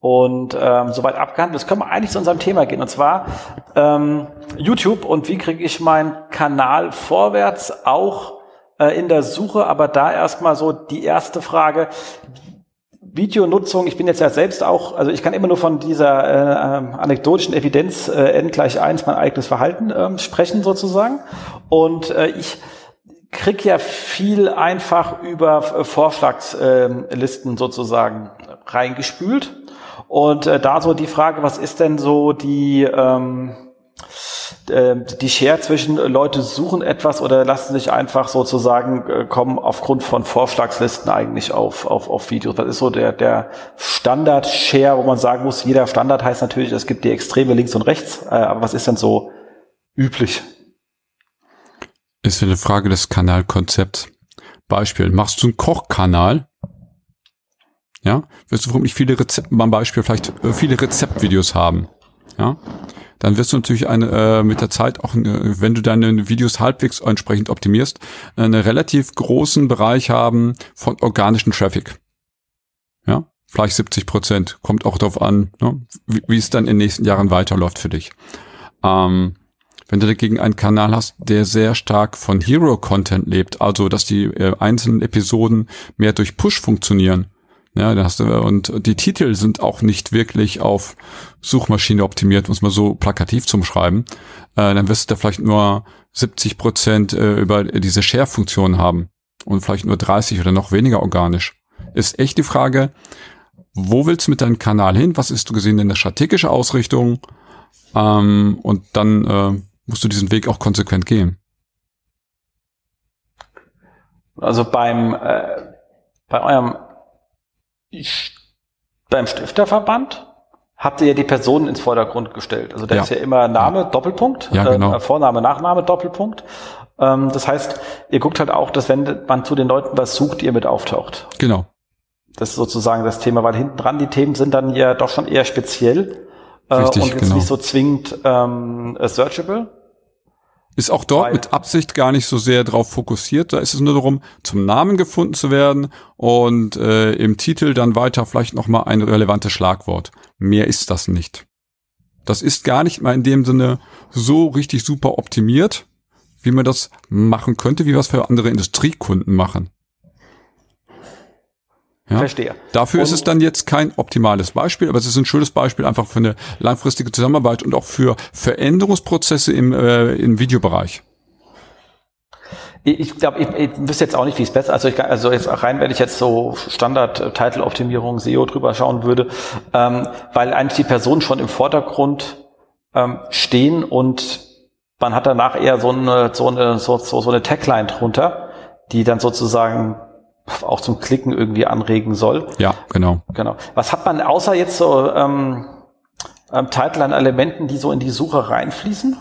und ähm, soweit abgehandelt. Jetzt können wir eigentlich zu unserem Thema gehen, und zwar ähm, YouTube und wie kriege ich meinen Kanal vorwärts, auch äh, in der Suche, aber da erstmal so die erste Frage, Videonutzung, ich bin jetzt ja selbst auch, also ich kann immer nur von dieser äh, anekdotischen Evidenz äh, n gleich eins, mein eigenes Verhalten äh, sprechen sozusagen. Und äh, ich krieg ja viel einfach über äh, Vorschlagslisten äh, sozusagen reingespült. Und äh, da so die Frage, was ist denn so die ähm, die Share zwischen Leute suchen etwas oder lassen sich einfach sozusagen kommen aufgrund von Vorschlagslisten eigentlich auf, auf, auf Videos. Das ist so der, der Standard-Share, wo man sagen muss, jeder Standard heißt natürlich, es gibt die Extreme links und rechts, aber was ist denn so üblich? Ist ja eine Frage des Kanalkonzepts. Beispiel, machst du einen Kochkanal? Ja, wirst du vermutlich viele Rezepte, beim Beispiel vielleicht viele Rezeptvideos haben. Ja, dann wirst du natürlich eine, äh, mit der Zeit auch, eine, wenn du deine Videos halbwegs entsprechend optimierst, einen relativ großen Bereich haben von organischen Traffic. Ja, vielleicht siebzig Prozent. Kommt auch darauf an, ne, wie, wie es dann in den nächsten Jahren weiterläuft für dich. Ähm, wenn du dagegen einen Kanal hast, der sehr stark von Hero-Content lebt, also dass die äh, einzelnen Episoden mehr durch Push funktionieren, ja, da hast du, und die Titel sind auch nicht wirklich auf Suchmaschine optimiert, muss man so plakativ zum Schreiben, äh, dann wirst du da vielleicht nur siebzig Prozent äh, über diese Share-Funktion haben und vielleicht nur dreißig oder noch weniger organisch. Ist echt die Frage, wo willst du mit deinem Kanal hin? Was ist du gesehen in der strategischen Ausrichtung? Ähm, und dann äh, musst du diesen Weg auch konsequent gehen. Also beim äh, bei eurem Ich, beim Stifterverband habt ihr ja die Personen ins Vordergrund gestellt. Also da ja. ist ja immer Name, ja. Doppelpunkt, ja, genau. äh, Vorname, Nachname, Doppelpunkt. Ähm, das heißt, ihr guckt halt auch, dass wenn man zu den Leuten was sucht, ihr mit auftaucht. Genau. Das ist sozusagen das Thema, weil hinten dran die Themen sind dann ja doch schon eher speziell äh, Richtig, und jetzt genau. nicht so zwingend ähm, searchable. Ist auch dort Weil, mit Absicht gar nicht so sehr drauf fokussiert. Da ist es nur darum, zum Namen gefunden zu werden und äh, im Titel dann weiter vielleicht nochmal ein relevantes Schlagwort. Mehr ist das nicht. Das ist gar nicht mal in dem Sinne so richtig super optimiert, wie man das machen könnte, wie wir es für andere Industriekunden machen. Ja? Verstehe. Dafür und ist es dann jetzt kein optimales Beispiel, aber es ist ein schönes Beispiel einfach für eine langfristige Zusammenarbeit und auch für Veränderungsprozesse im, äh, im Videobereich. Ich glaube, ich, ich wüsste jetzt auch nicht, wie es besser, also ich kann, also jetzt rein, wenn ich jetzt so Standard-Title-Optimierung S E O drüber schauen würde, ähm, weil eigentlich die Personen schon im Vordergrund ähm, stehen und man hat danach eher so eine, so eine, so, so, so eine Tagline drunter, die dann sozusagen auch zum Klicken irgendwie anregen soll. Ja, genau. Genau. Was hat man außer jetzt so ähm, ähm, Titel an Elementen, die so in die Suche reinfließen?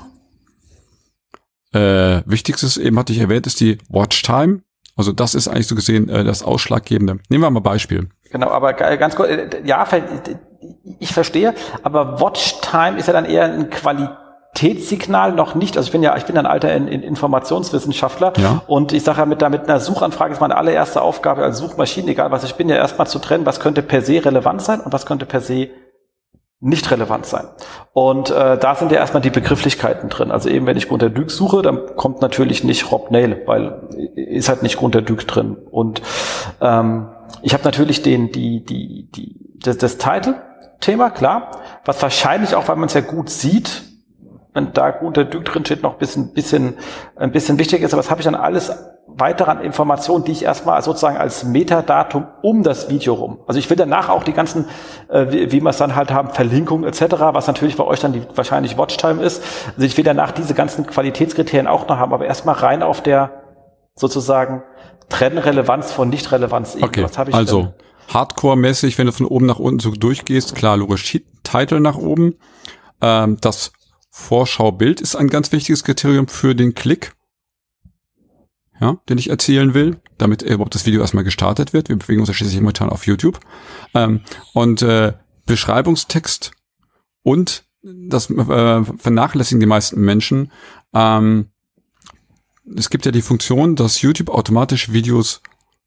Äh, wichtigstes, eben hatte ich erwähnt, ist die Watchtime. Also das ist eigentlich so gesehen äh, das Ausschlaggebende. Nehmen wir mal Beispiel. Genau, aber ganz kurz, ja, ich verstehe, aber Watchtime ist ja dann eher ein Qualitätssignal, noch nicht. Also ich bin ja, ich bin ein alter in, in Informationswissenschaftler ja. und ich sage ja, mit, mit einer Suchanfrage ist meine allererste Aufgabe als Suchmaschine, egal was ich bin, ja erstmal zu trennen, was könnte per se relevant sein und was könnte per se nicht relevant sein. Und äh, da sind ja erstmal die Begrifflichkeiten drin. Also eben, wenn ich Gunter Dück suche, dann kommt natürlich nicht Rob Nail, weil ist halt nicht Gunter Dück drin. Und ähm, ich habe natürlich den, die, die, die, das, das Title-Thema, klar, was wahrscheinlich auch, weil man es ja gut sieht, wenn da Gunter Dück drin steht, noch ein bisschen, bisschen, ein bisschen wichtig ist. Aber was habe ich dann alles weiter an Informationen, die ich erstmal sozusagen als Metadatum um das Video rum. Also ich will danach auch die ganzen, äh, wie, wie wir es dann halt haben, Verlinkungen et cetera, was natürlich bei euch dann die wahrscheinlich Watchtime ist. Also ich will danach diese ganzen Qualitätskriterien auch noch haben, aber erstmal rein auf der sozusagen Trennrelevanz von Nicht-Relevanz. Okay, was habe ich also denn? Hardcore-mäßig, wenn du von oben nach unten so durchgehst, klar, logisch, Title nach oben. Ähm, das Vorschaubild ist ein ganz wichtiges Kriterium für den Klick, ja, den ich erzielen will, damit überhaupt das Video erstmal gestartet wird. Wir bewegen uns ja schließlich momentan auf YouTube. Ähm, und äh, Beschreibungstext und das äh, vernachlässigen die meisten Menschen. Ähm, es gibt ja die Funktion, dass YouTube automatisch Videos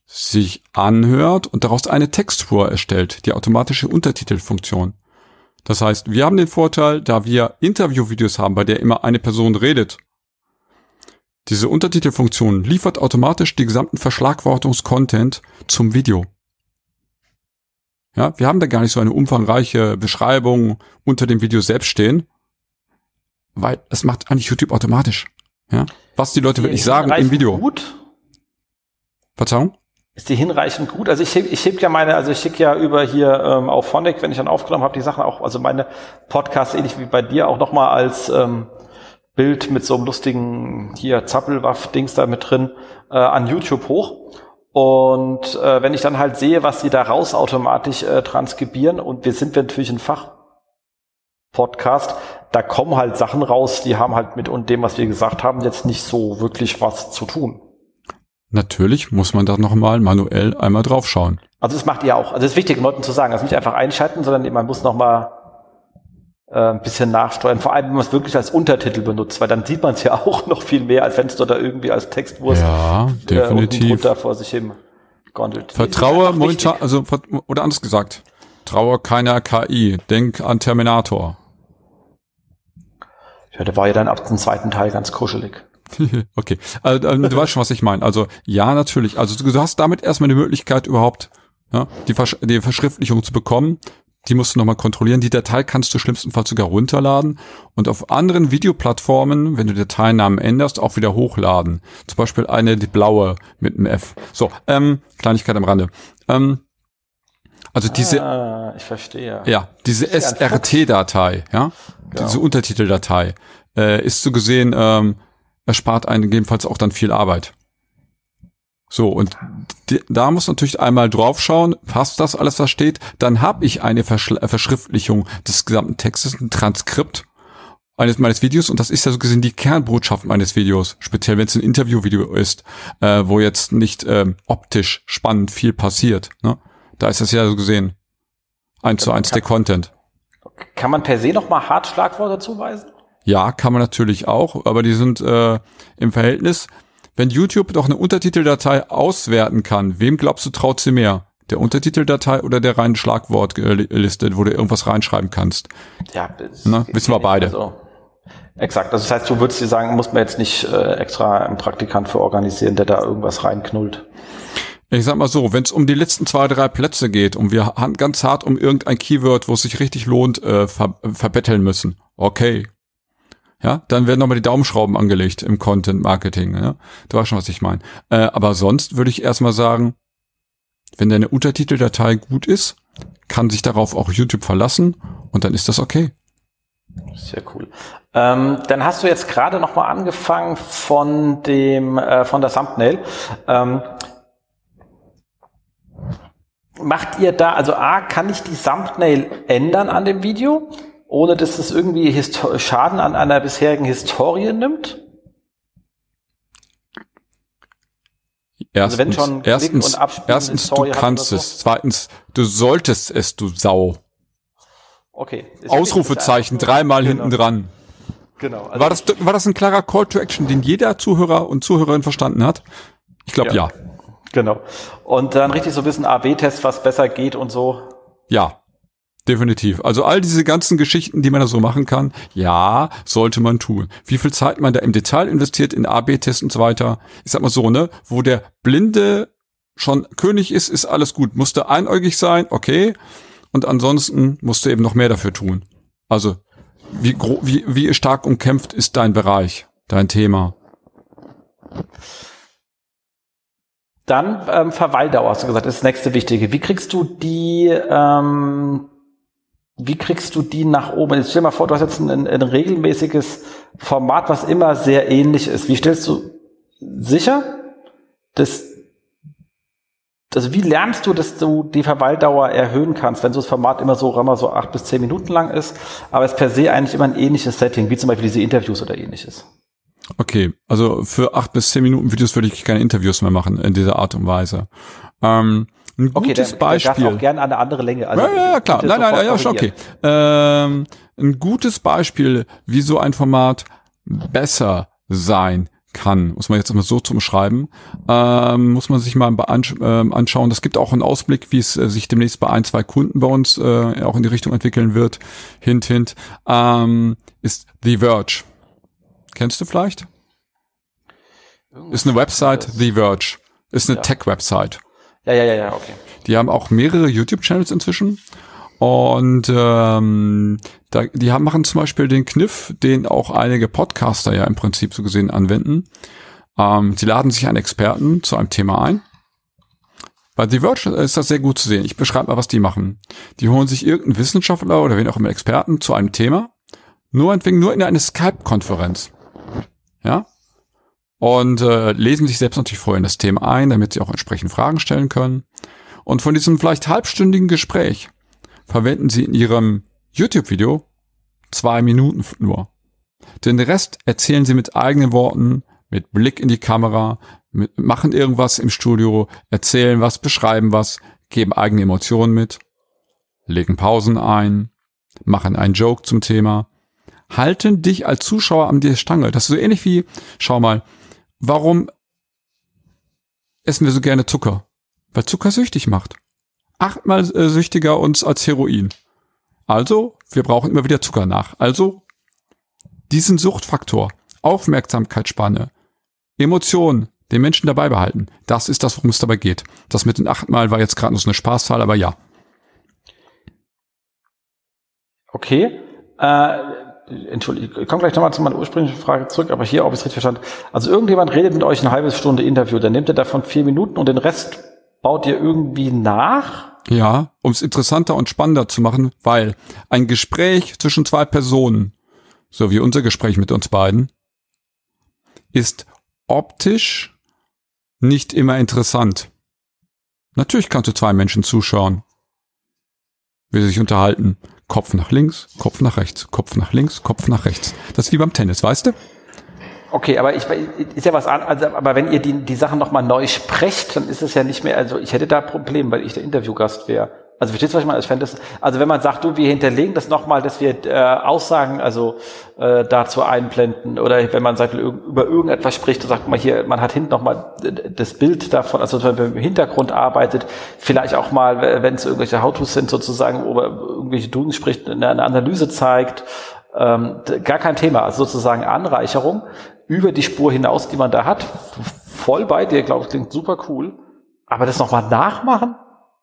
sich anhört und daraus eine Textspur erstellt, die automatische Untertitelfunktion. Das heißt, wir haben den Vorteil, da wir Interviewvideos haben, bei der immer eine Person redet. Diese Untertitelfunktion liefert automatisch die gesamten Verschlagwortungs-Content zum Video. Ja, wir haben da gar nicht so eine umfangreiche Beschreibung unter dem Video selbst stehen, weil es macht eigentlich YouTube automatisch. Ja, was die Leute wirklich sagen im Video. Gut? Verzeihung? Ist die hinreichend gut? Also ich heb, ich heb ja meine, also ich schicke ja über hier ähm, auf Phonic, wenn ich dann aufgenommen habe, die Sachen auch, also meine Podcasts ähnlich wie bei dir auch nochmal als ähm, Bild mit so einem lustigen hier Zappelwaff-Dings da mit drin äh, an YouTube hoch. Und äh, wenn ich dann halt sehe, was die da raus automatisch äh, transkribieren, und wir sind natürlich ein Fach-Podcast, da kommen halt Sachen raus, die haben halt mit und dem, was wir gesagt haben, jetzt nicht so wirklich was zu tun. Natürlich muss man da nochmal manuell einmal draufschauen. Also das macht ihr auch. Also das ist wichtig, den Leuten zu sagen, also nicht einfach einschalten, sondern man muss nochmal äh, ein bisschen nachsteuern. Vor allem, wenn man es wirklich als Untertitel benutzt, weil dann sieht man es ja auch noch viel mehr, als wenn es da irgendwie als Textwurst ja, definitiv. Äh, drunter vor sich hin gondelt. Vertraue momentan, also oder anders gesagt, traue keiner K I, denk an Terminator. Ja, der war ja dann ab dem zweiten Teil ganz kuschelig. Okay, also, du weißt schon, was ich meine. Also ja, natürlich. Also du hast damit erstmal die Möglichkeit überhaupt, ja, die, Versch- die Verschriftlichung zu bekommen. Die musst du nochmal kontrollieren. Die Datei kannst du schlimmstenfalls sogar runterladen und auf anderen Videoplattformen, wenn du Dateinamen änderst, auch wieder hochladen. Zum Beispiel eine, die blaue mit einem F. So, ähm, Kleinigkeit am Rande. Ähm, also diese, ah, ich verstehe. Ja, diese S R T-Datei, ja, genau. Diese Untertiteldatei, äh, ist so gesehen, ähm, erspart einen gegebenenfalls auch dann viel Arbeit. So, und die, da muss natürlich einmal draufschauen, passt das alles, was steht, dann habe ich eine Verschl- Verschriftlichung des gesamten Textes, ein Transkript eines meines Videos, und das ist ja so gesehen die Kernbotschaft meines Videos, speziell wenn es ein Interviewvideo ist, äh, wo jetzt nicht ähm, optisch spannend viel passiert, ne? Da ist das ja so gesehen eins zu eins der Content. Kann man per se noch mal Hartschlagworte zuweisen? Ja, kann man natürlich auch, aber die sind äh, im Verhältnis. Wenn YouTube doch eine Untertiteldatei auswerten kann, wem glaubst du, traut sie mehr? Der Untertiteldatei oder der reinen Schlagwortliste, wo du irgendwas reinschreiben kannst? Ja, Na, wissen wir beide. Also, exakt. Also das heißt, du würdest dir sagen, muss man jetzt nicht äh, extra einen Praktikant für organisieren, der da irgendwas reinknullt. Ich sag mal so, wenn es um die letzten zwei, drei Plätze geht und wir haben ganz hart um irgendein Keyword, wo es sich richtig lohnt, äh, ver- verbetteln müssen, okay. Ja, dann werden nochmal die Daumenschrauben angelegt im Content Marketing. Ja? Du weißt schon, was ich meine. Äh, aber sonst würde ich erstmal sagen, wenn deine Untertiteldatei gut ist, kann sich darauf auch YouTube verlassen und dann ist das okay. Sehr cool. Ähm, dann hast du jetzt gerade nochmal angefangen von dem äh, von der Thumbnail. Ähm, macht ihr da, also A, kann ich die Thumbnail ändern an dem Video, ohne dass es irgendwie Histo- Schaden an einer bisherigen Historie nimmt? Erstens, also wenn schon erstens, und erstens du kannst so? es. Zweitens, du solltest es, du Sau. Okay. Ausrufezeichen, dreimal genau. hinten dran. Genau. Also war, das, war das ein klarer Call to Action, den jeder Zuhörer und Zuhörerin verstanden hat? Ich glaube ja. ja. Genau. Und dann richtig so ein bisschen A B Test, was besser geht und so. Ja. Definitiv. Also all diese ganzen Geschichten, die man da so machen kann, ja, sollte man tun. Wie viel Zeit man da im Detail investiert in A B Tests und so weiter. Ich sag mal so, ne, wo der Blinde schon König ist, ist alles gut. Musste einäugig sein, okay. Und ansonsten musst du eben noch mehr dafür tun. Also, wie, gro- wie, wie stark umkämpft ist dein Bereich, dein Thema? Dann ähm, Verweildauer, hast du gesagt, ist das nächste Wichtige. Wie kriegst du die, ähm, wie kriegst du die nach oben? Jetzt stell dir mal vor, du hast jetzt ein, ein regelmäßiges Format, was immer sehr ähnlich ist. Wie stellst du sicher, dass, also wie lernst du, dass du die Verweildauer erhöhen kannst, wenn so das Format immer so, immer so acht bis zehn Minuten lang ist, aber es per se eigentlich immer ein ähnliches Setting, wie zum Beispiel diese Interviews oder ähnliches? Okay, also für acht bis zehn Minuten Videos würde ich keine Interviews mehr machen in dieser Art und Weise. Ähm, ein okay, gutes der, Beispiel. Der darf auch gerne eine andere Länge. Also ja, ja, ja, klar. Nein, nein, ja, schon okay. Ähm, ein gutes Beispiel, wie so ein Format besser sein kann, muss man jetzt immer so zum Schreiben, ähm, muss man sich mal beansch- äh, anschauen. Das gibt auch einen Ausblick, wie es äh, sich demnächst bei ein, zwei Kunden bei uns äh, auch in die Richtung entwickeln wird. Hint, hint. Ähm, ist The Verge. Kennst du vielleicht? Ist eine Website, The Verge. Ist eine ja. Tech-Website. Ja, ja, ja, ja, okay. Die haben auch mehrere YouTube-Channels inzwischen. Und ähm, da, die haben, machen zum Beispiel den Kniff, den auch einige Podcaster ja im Prinzip so gesehen anwenden. Ähm, sie laden sich einen Experten zu einem Thema ein. Bei The Verge ist das sehr gut zu sehen. Ich beschreibe mal, was die machen. Die holen sich irgendeinen Wissenschaftler oder wen auch immer Experten zu einem Thema, nur entwegen nur in eine Skype-Konferenz. Ja? Und äh, lesen sich selbst natürlich vorher in das Thema ein, damit sie auch entsprechend Fragen stellen können. Und von diesem vielleicht halbstündigen Gespräch verwenden sie in ihrem YouTube-Video zwei Minuten nur. Den Rest erzählen sie mit eigenen Worten, mit Blick in die Kamera, mit, machen irgendwas im Studio, erzählen was, beschreiben was, geben eigene Emotionen mit, legen Pausen ein, machen einen Joke zum Thema, halten dich als Zuschauer an der Stange. Das ist so ähnlich wie, schau mal, warum essen wir so gerne Zucker? Weil Zucker süchtig macht. Achtmal äh, süchtiger uns als Heroin. Also, wir brauchen immer wieder Zucker nach. Also, diesen Suchtfaktor, Aufmerksamkeitsspanne, Emotionen, den Menschen dabei behalten, das ist das, worum es dabei geht. Das mit den achtmal war jetzt gerade nur so eine Spaßzahl, aber ja. Okay. Äh, Entschuldigung, ich komme gleich nochmal zu meiner ursprünglichen Frage zurück, aber hier, ob ich es richtig verstanden. Also irgendjemand redet mit euch eine halbe Stunde Interview, dann nehmt ihr davon vier Minuten und den Rest baut ihr irgendwie nach? Ja, um es interessanter und spannender zu machen, weil ein Gespräch zwischen zwei Personen, so wie unser Gespräch mit uns beiden, ist optisch nicht immer interessant. Natürlich kannst du zwei Menschen zuschauen, wie sie sich unterhalten. Kopf nach links, Kopf nach rechts, Kopf nach links, Kopf nach rechts. Das ist wie beim Tennis, weißt du? Okay, aber ich ist ja was an, also aber wenn ihr die die Sachen nochmal neu sprecht, dann ist es ja nicht mehr, also ich hätte da ein Problem, weil ich der Interviewgast wäre. Also verstehst du, was ich meine? Ich fände das, also wenn man sagt, du, wir hinterlegen das nochmal, dass wir äh, Aussagen also äh, dazu einblenden, oder wenn man sagt, über irgendetwas spricht und sagt, mal hier, man hat hinten nochmal das Bild davon, also wenn man im Hintergrund arbeitet, vielleicht auch mal, wenn es irgendwelche How-Tos sind sozusagen, oder irgendwelche Doings spricht, eine, eine Analyse zeigt, ähm, gar kein Thema, also sozusagen Anreicherung über die Spur hinaus, die man da hat, voll bei dir, glaube ich, klingt super cool, aber das nochmal nachmachen?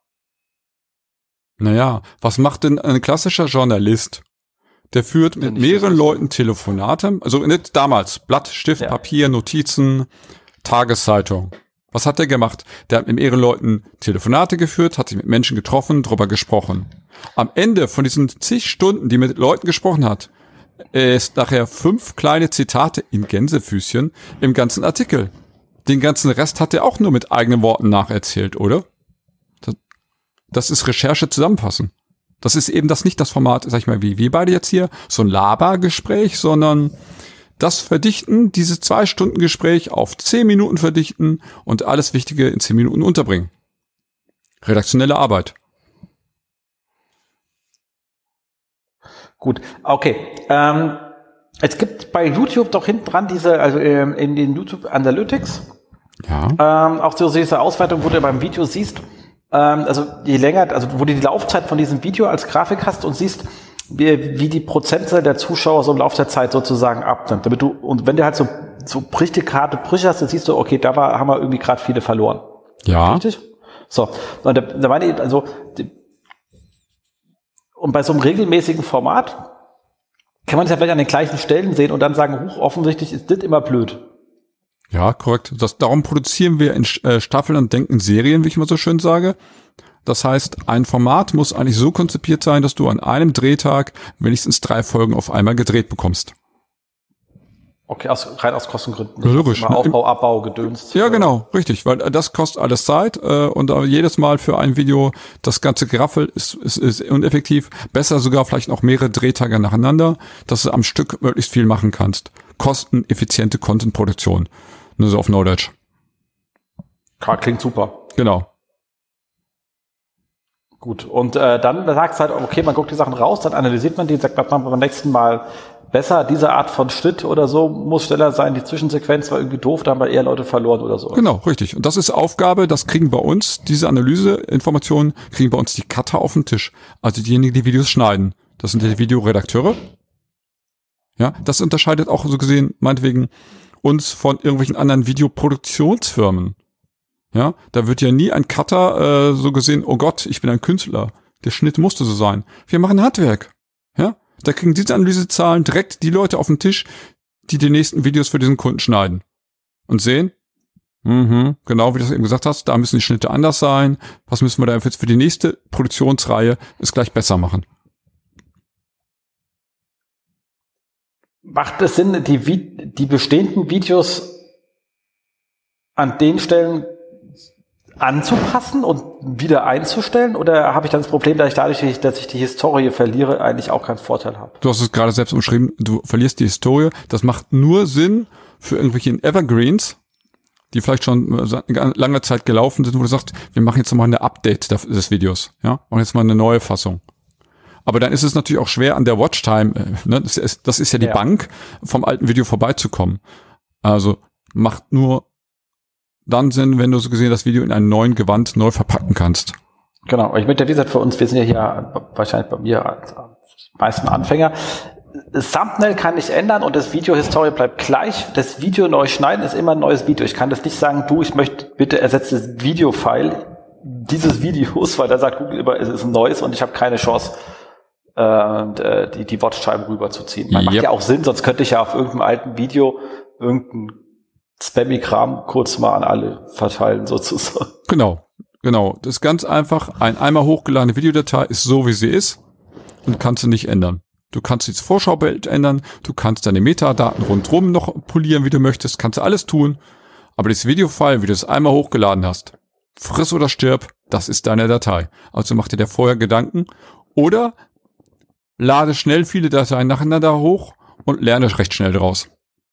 Naja, was macht denn ein klassischer Journalist? Der führt mit mehreren Leuten Telefonate, also nicht damals, Blatt, Stift, ja. Papier, Notizen, Tageszeitung. Was hat der gemacht? Der hat mit mehreren Leuten Telefonate geführt, hat sich mit Menschen getroffen, drüber gesprochen. Am Ende von diesen zig Stunden, die mit Leuten gesprochen hat, ist nachher fünf kleine Zitate in Gänsefüßchen im ganzen Artikel. Den ganzen Rest hat er auch nur mit eigenen Worten nacherzählt, oder? Das, das ist Recherche zusammenfassen. Das ist eben das nicht das Format, sag ich mal, wie wir beide jetzt hier, so ein Labergespräch, sondern das Verdichten, dieses zwei Stunden Gespräch auf zehn Minuten verdichten und alles Wichtige in zehn Minuten unterbringen. Redaktionelle Arbeit. Gut, okay. Ähm, es gibt bei YouTube doch hinten dran diese, also ähm, in den YouTube Analytics, ja. ähm, auch so diese Auswertung, wo du beim Video siehst, ähm, also je länger, also wo du die Laufzeit von diesem Video als Grafik hast und siehst, wie, wie die Prozentzahl der Zuschauer so im Laufe der Zeit sozusagen abnimmt. Damit du, und wenn du halt so, so richtig harte Brüche hast, dann siehst du, okay, da war, haben wir irgendwie gerade viele verloren. Ja. Richtig? So. Und da, da meine ich, also, die, und bei so einem regelmäßigen Format kann man es ja vielleicht an den gleichen Stellen sehen und dann sagen, huch, offensichtlich ist das immer blöd. Ja, korrekt. Das, darum produzieren wir in äh, Staffeln und denken Serien, wie ich immer so schön sage. Das heißt, ein Format muss eigentlich so konzipiert sein, dass du an einem Drehtag wenigstens drei Folgen auf einmal gedreht bekommst. Okay, aus, rein aus Kostengründen. Ja, logisch. Aufbau, Abbau, Gedöns. Ja, genau, richtig, weil das kostet alles Zeit äh, und äh, jedes Mal für ein Video das ganze Geraffel ist, ist, ist uneffektiv. Besser sogar vielleicht noch mehrere Drehtage nacheinander, dass du am Stück möglichst viel machen kannst. Kosteneffiziente Content-Produktion. Nur so auf Knowledge. Klingt super. Genau. Gut, und äh, dann sagst du halt, okay, man guckt die Sachen raus, dann analysiert man die, sagt man beim nächsten Mal, besser, diese Art von Schnitt oder so muss schneller sein, die Zwischensequenz war irgendwie doof, da haben wir eher Leute verloren oder so. Genau, richtig. Und das ist Aufgabe, das kriegen bei uns, diese Analyseinformationen kriegen bei uns die Cutter auf den Tisch. Also diejenigen, die Videos schneiden. Das sind die Videoredakteure. Ja, das unterscheidet auch so gesehen, meinetwegen, uns von irgendwelchen anderen Videoproduktionsfirmen. Ja, da wird ja nie ein Cutter äh, so gesehen, oh Gott, ich bin ein Künstler. Der Schnitt musste so sein. Wir machen Handwerk. Ja, da kriegen diese Analysezahlen direkt die Leute auf den Tisch, die die nächsten Videos für diesen Kunden schneiden. Und sehen, mhm, genau wie du es eben gesagt hast, da müssen die Schnitte anders sein. Was müssen wir da jetzt für die nächste Produktionsreihe es gleich besser machen? Macht es Sinn, die, die bestehenden Videos an den Stellen anzupassen und wieder einzustellen? Oder habe ich dann das Problem, dass ich dadurch, dass ich die Historie verliere, eigentlich auch keinen Vorteil habe? Du hast es gerade selbst umschrieben, du verlierst die Historie. Das macht nur Sinn für irgendwelche Evergreens, die vielleicht schon lange Zeit gelaufen sind, wo du sagst, wir machen jetzt mal eine Update des Videos. Ja, machen jetzt mal eine neue Fassung. Aber dann ist es natürlich auch schwer, an der Watchtime, ne, das ist, das ist ja die ja. Bank, vom alten Video vorbeizukommen. Also macht nur dann Sinn, wenn du so gesehen das Video in einem neuen Gewand neu verpacken kannst. Genau, ich möchte, wie gesagt, für uns, wir sind ja hier wahrscheinlich bei mir als meisten Anfänger. Das Thumbnail kann ich ändern und das Video-Historie bleibt gleich. Das Video neu schneiden ist immer ein neues Video. Ich kann das nicht sagen, du, ich möchte, bitte ersetze das Video-File dieses Videos, weil da sagt Google immer, es ist ein neues und ich habe keine Chance, äh, die, die Watchtime rüberzuziehen. Man yep. macht ja auch Sinn, sonst könnte ich ja auf irgendeinem alten Video irgendein Spammy-Kram kurz mal an alle verteilen, sozusagen. Genau, genau. Das ist ganz einfach. Ein einmal hochgeladene Videodatei ist so, wie sie ist und kannst du nicht ändern. Du kannst das Vorschaubild ändern, du kannst deine Metadaten rundherum noch polieren, wie du möchtest, kannst du alles tun. Aber das Videofile, wie du es einmal hochgeladen hast, friss oder stirb, das ist deine Datei. Also mach dir da vorher Gedanken oder lade schnell viele Dateien nacheinander hoch und lerne recht schnell draus.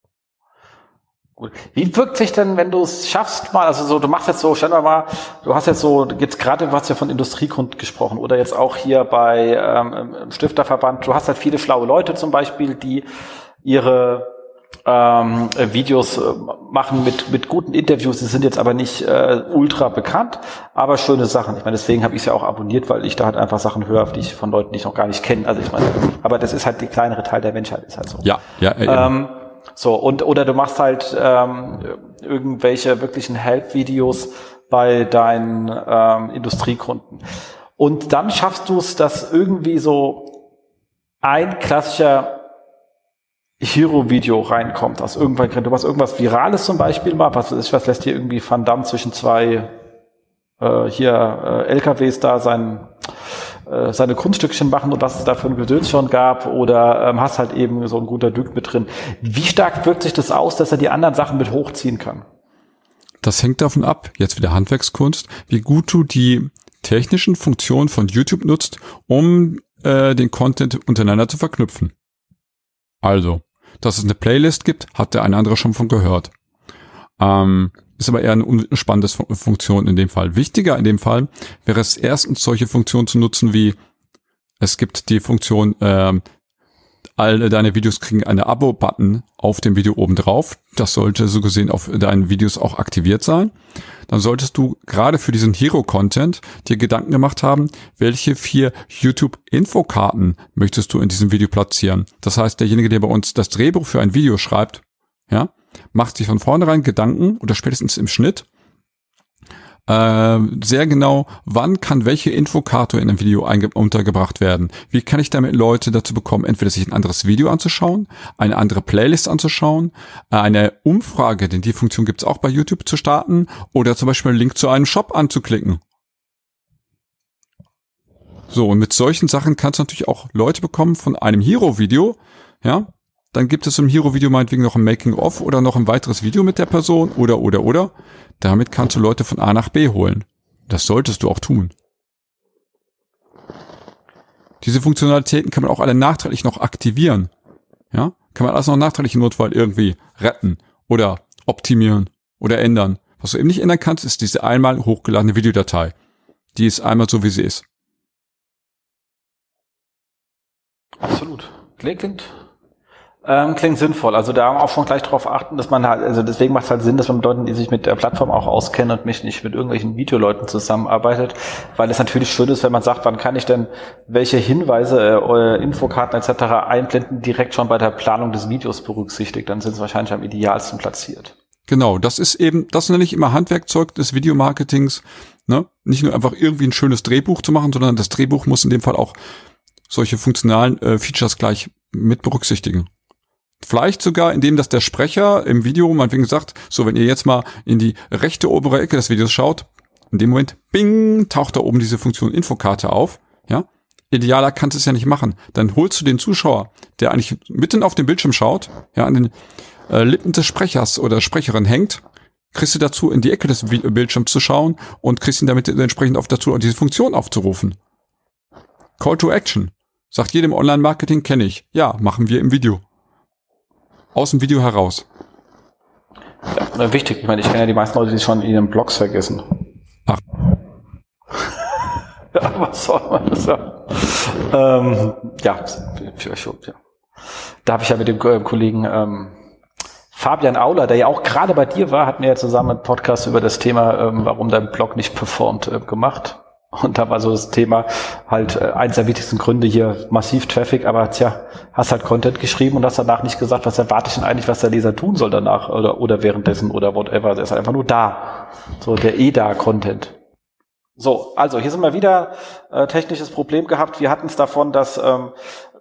Wie wirkt sich denn, wenn du es schaffst, mal, also so, du machst jetzt so, stell dir mal, du hast jetzt so, jetzt gerade, du hast ja von Industriekunden gesprochen oder jetzt auch hier bei ähm, im Stifterverband, du hast halt viele schlaue Leute zum Beispiel, die ihre ähm, Videos äh, machen mit mit guten Interviews, die sind jetzt aber nicht äh, ultra bekannt, aber schöne Sachen. Ich meine, deswegen habe ich es ja auch abonniert, weil ich da halt einfach Sachen höre, die ich von Leuten, die ich noch gar nicht kenne. Also ich meine, aber das ist halt der kleinere Teil der Menschheit, ist halt so. Ja, ja, ja ähm, So, und oder du machst halt ähm, irgendwelche wirklichen Help-Videos bei deinen ähm, Industriekunden. Und dann schaffst du es, dass irgendwie so ein klassischer Hero-Video reinkommt aus irgendwann. Du machst irgendwas Virales zum Beispiel mal, was, was lässt hier irgendwie Van Damme zwischen zwei äh, hier äh, L K Ws da sein seine Kunststückchen machen und was es da für ein Gedöns schon gab oder ähm, hast halt eben so ein guter Duke mit drin. Wie stark wirkt sich das aus, dass er die anderen Sachen mit hochziehen kann? Das hängt davon ab, jetzt wieder Handwerkskunst, wie gut du die technischen Funktionen von YouTube nutzt, um äh, den Content untereinander zu verknüpfen. Also, dass es eine Playlist gibt, hat der eine andere schon von gehört. Ähm, ist aber eher eine unspannende Funktion in dem Fall. Wichtiger in dem Fall wäre es erstens, solche Funktionen zu nutzen wie, es gibt die Funktion, ähm, alle deine Videos kriegen eine Abo-Button auf dem Video oben drauf. Das sollte so gesehen auf deinen Videos auch aktiviert sein. Dann solltest du gerade für diesen Hero-Content dir Gedanken gemacht haben, welche vier YouTube-Infokarten möchtest du in diesem Video platzieren. Das heißt, derjenige, der bei uns das Drehbuch für ein Video schreibt, ja, macht sich von vornherein Gedanken oder spätestens im Schnitt äh, sehr genau, wann kann welche Infokarte in einem Video einge- untergebracht werden. Wie kann ich damit Leute dazu bekommen, entweder sich ein anderes Video anzuschauen, eine andere Playlist anzuschauen, eine Umfrage, denn die Funktion gibt es auch bei YouTube, zu starten oder zum Beispiel einen Link zu einem Shop anzuklicken. So, und mit solchen Sachen kannst du natürlich auch Leute bekommen von einem Hero-Video, ja. Dann gibt es im Hero-Video meinetwegen noch ein Making-of oder noch ein weiteres Video mit der Person oder, oder, oder. Damit kannst du Leute von A nach B holen. Das solltest du auch tun. Diese Funktionalitäten kann man auch alle nachträglich noch aktivieren. Ja? Kann man alles noch nachträglich im Notfall irgendwie retten oder optimieren oder ändern. Was du eben nicht ändern kannst, ist diese einmal hochgeladene Videodatei. Die ist einmal so, wie sie ist. Absolut. Klingt Ähm, klingt sinnvoll. Also da auch schon gleich drauf achten, dass man halt, also deswegen macht es halt Sinn, dass man mit Leuten, die sich mit der Plattform auch auskennen und mich nicht mit irgendwelchen Videoleuten zusammenarbeitet, weil es natürlich schön ist, wenn man sagt, wann kann ich denn welche Hinweise, äh, Infokarten et cetera einblenden, direkt schon bei der Planung des Videos berücksichtigt. Dann sind sie wahrscheinlich am idealsten platziert. Genau, das ist eben, das nenne ich immer Handwerkzeug des Videomarketings, ne? Nicht nur einfach irgendwie ein schönes Drehbuch zu machen, sondern das Drehbuch muss in dem Fall auch solche funktionalen äh, Features gleich mit berücksichtigen. Vielleicht sogar, indem dass der Sprecher im Video meinetwegen sagt, so, wenn ihr jetzt mal in die rechte obere Ecke des Videos schaut, in dem Moment, bing, taucht da oben diese Funktion Infokarte auf, ja. Idealer kannst du es ja nicht machen. Dann holst du den Zuschauer, der eigentlich mitten auf dem Bildschirm schaut, ja, an den äh, Lippen des Sprechers oder Sprecherin hängt, kriegst du dazu, in die Ecke des Bildschirms zu schauen und kriegst ihn damit entsprechend auf dazu, diese Funktion aufzurufen. Call to Action. Sagt jedem Online-Marketing, kenne ich. Ja, machen wir im Video. Aus dem Video heraus. Ja, wichtig. Ich meine, ich kenne ja die meisten Leute, die schon in ihren Blogs vergessen. Ach. Ja, was soll man sagen? Ähm, ja, für euch schon, ja. Da habe ich ja mit dem äh, Kollegen ähm, Fabian Auler, der ja auch gerade bei dir war, hatten wir ja zusammen einen Podcast über das Thema, ähm, warum dein Blog nicht performt, äh, gemacht. Und da war so das Thema halt äh, eins der wichtigsten Gründe hier, massiv Traffic, aber tja, hast halt Content geschrieben und hast danach nicht gesagt, was erwarte ich denn eigentlich, was der Leser tun soll danach oder oder währenddessen oder whatever. Der ist halt einfach nur da. So der eh da Content. So, also hier sind wir wieder, äh, technisches Problem gehabt. Wir hatten es davon, dass ähm,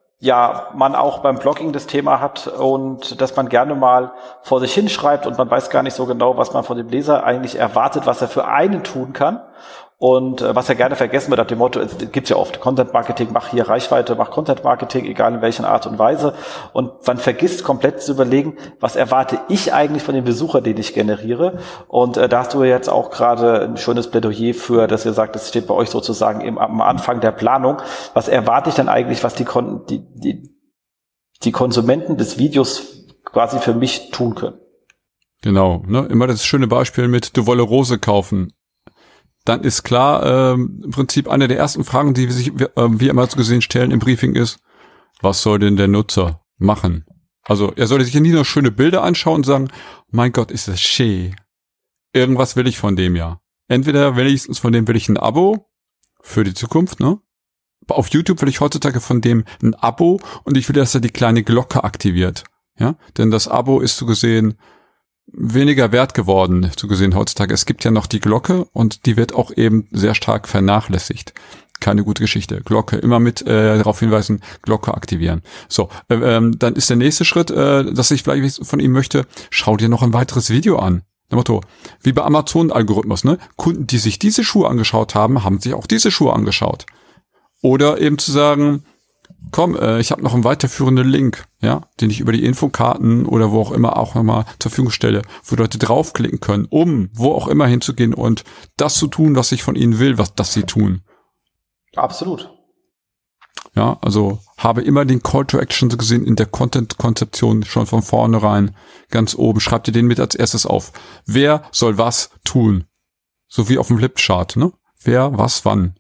ja man auch beim Blogging das Thema hat und dass man gerne mal vor sich hinschreibt und man weiß gar nicht so genau, was man von dem Leser eigentlich erwartet, was er für einen tun kann. Und äh, was ja gerne vergessen wird, nach dem Motto, es gibt's ja oft, Content Marketing, mach hier Reichweite, mach Content Marketing, egal in welcher Art und Weise. Und man vergisst komplett zu überlegen, was erwarte ich eigentlich von dem Besucher, den ich generiere. Und äh, da hast du jetzt auch gerade ein schönes Plädoyer für, dass ihr sagt, das steht bei euch sozusagen im, am Anfang der Planung. Was erwarte ich denn eigentlich, was die, Kon- die, die, die Konsumenten des Videos quasi für mich tun können? Genau, ne? Immer das schöne Beispiel mit, du wolle Rose kaufen. Dann ist klar, ähm, im Prinzip eine der ersten Fragen, die wir sich, äh, wir immer so gesehen stellen im Briefing ist, was soll denn der Nutzer machen? Also er sollte sich ja nie nur schöne Bilder anschauen und sagen, mein Gott, ist das schön. Irgendwas will ich von dem ja. Entweder wenigstens von dem will ich ein Abo für die Zukunft, ne? Auf YouTube will ich heutzutage von dem ein Abo und ich will, dass er die kleine Glocke aktiviert. Ja, denn das Abo ist so gesehen weniger wert geworden, so gesehen heutzutage. Es gibt ja noch die Glocke und die wird auch eben sehr stark vernachlässigt. Keine gute Geschichte. Glocke, immer mit äh, darauf hinweisen, Glocke aktivieren. So, äh, ähm, dann ist der nächste Schritt, äh, dass ich vielleicht von ihm möchte, schau dir noch ein weiteres Video an. Motto, wie bei Amazon-Algorithmus, ne? Kunden, die sich diese Schuhe angeschaut haben, haben sich auch diese Schuhe angeschaut. Oder eben zu sagen, komm, äh, ich habe noch einen weiterführenden Link, ja, den ich über die Infokarten oder wo auch immer auch nochmal zur Verfügung stelle, wo Leute draufklicken können, um wo auch immer hinzugehen und das zu tun, was ich von ihnen will, was das sie tun. Absolut. Ja, also habe immer den Call to Action gesehen in der Content-Konzeption schon von vornherein ganz oben. Schreibt ihr den mit als erstes auf. Wer soll was tun? So wie auf dem Flipchart, ne? Wer, was, wann.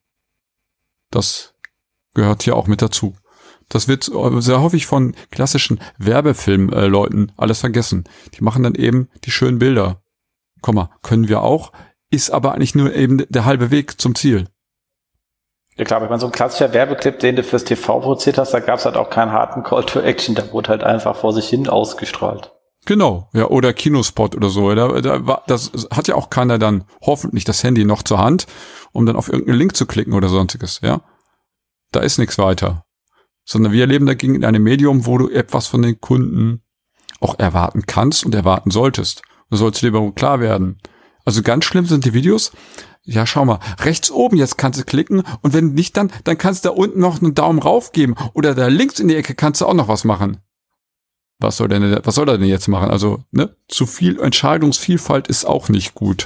Das gehört hier auch mit dazu. Das wird sehr häufig von klassischen Werbefilm-Leuten alles vergessen. Die machen dann eben die schönen Bilder. Komm mal, können wir auch, ist aber eigentlich nur eben der halbe Weg zum Ziel. Ja klar, ich meine, so ein klassischer Werbeclip, den du fürs T V produziert hast, da gab es halt auch keinen harten Call to Action, der wurde halt einfach vor sich hin ausgestrahlt. Genau, ja, oder Kinospot oder so. Da, da war, das hat ja auch keiner dann hoffentlich das Handy noch zur Hand, um dann auf irgendeinen Link zu klicken oder sonstiges, ja. Da ist nichts weiter. Sondern wir leben dagegen in einem Medium, wo du etwas von den Kunden auch erwarten kannst und erwarten solltest. Das sollte dir aber klar werden. Also ganz schlimm sind die Videos. Ja, schau mal, rechts oben jetzt kannst du klicken und wenn nicht, dann, dann kannst du da unten noch einen Daumen rauf geben oder da links in die Ecke kannst du auch noch was machen. Was soll denn, was soll er denn jetzt machen? Also, ne, zu viel Entscheidungsvielfalt ist auch nicht gut.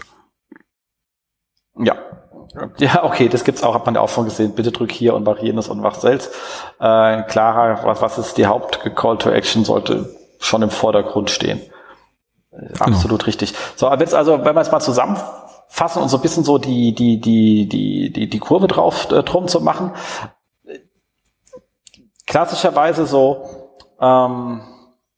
Ja. Ja, okay, das gibt's auch, hat man ja auch schon gesehen. Bitte drück hier und mach jenes und mach selbst. Äh, klarer, was, was ist die Haupt-Call to Action, sollte schon im Vordergrund stehen. Äh, absolut genau. Richtig. So, aber jetzt also, wenn wir es mal zusammenfassen und so ein bisschen so die, die, die, die, die, die Kurve drauf, äh, drum zu machen. Klassischerweise so, ähm,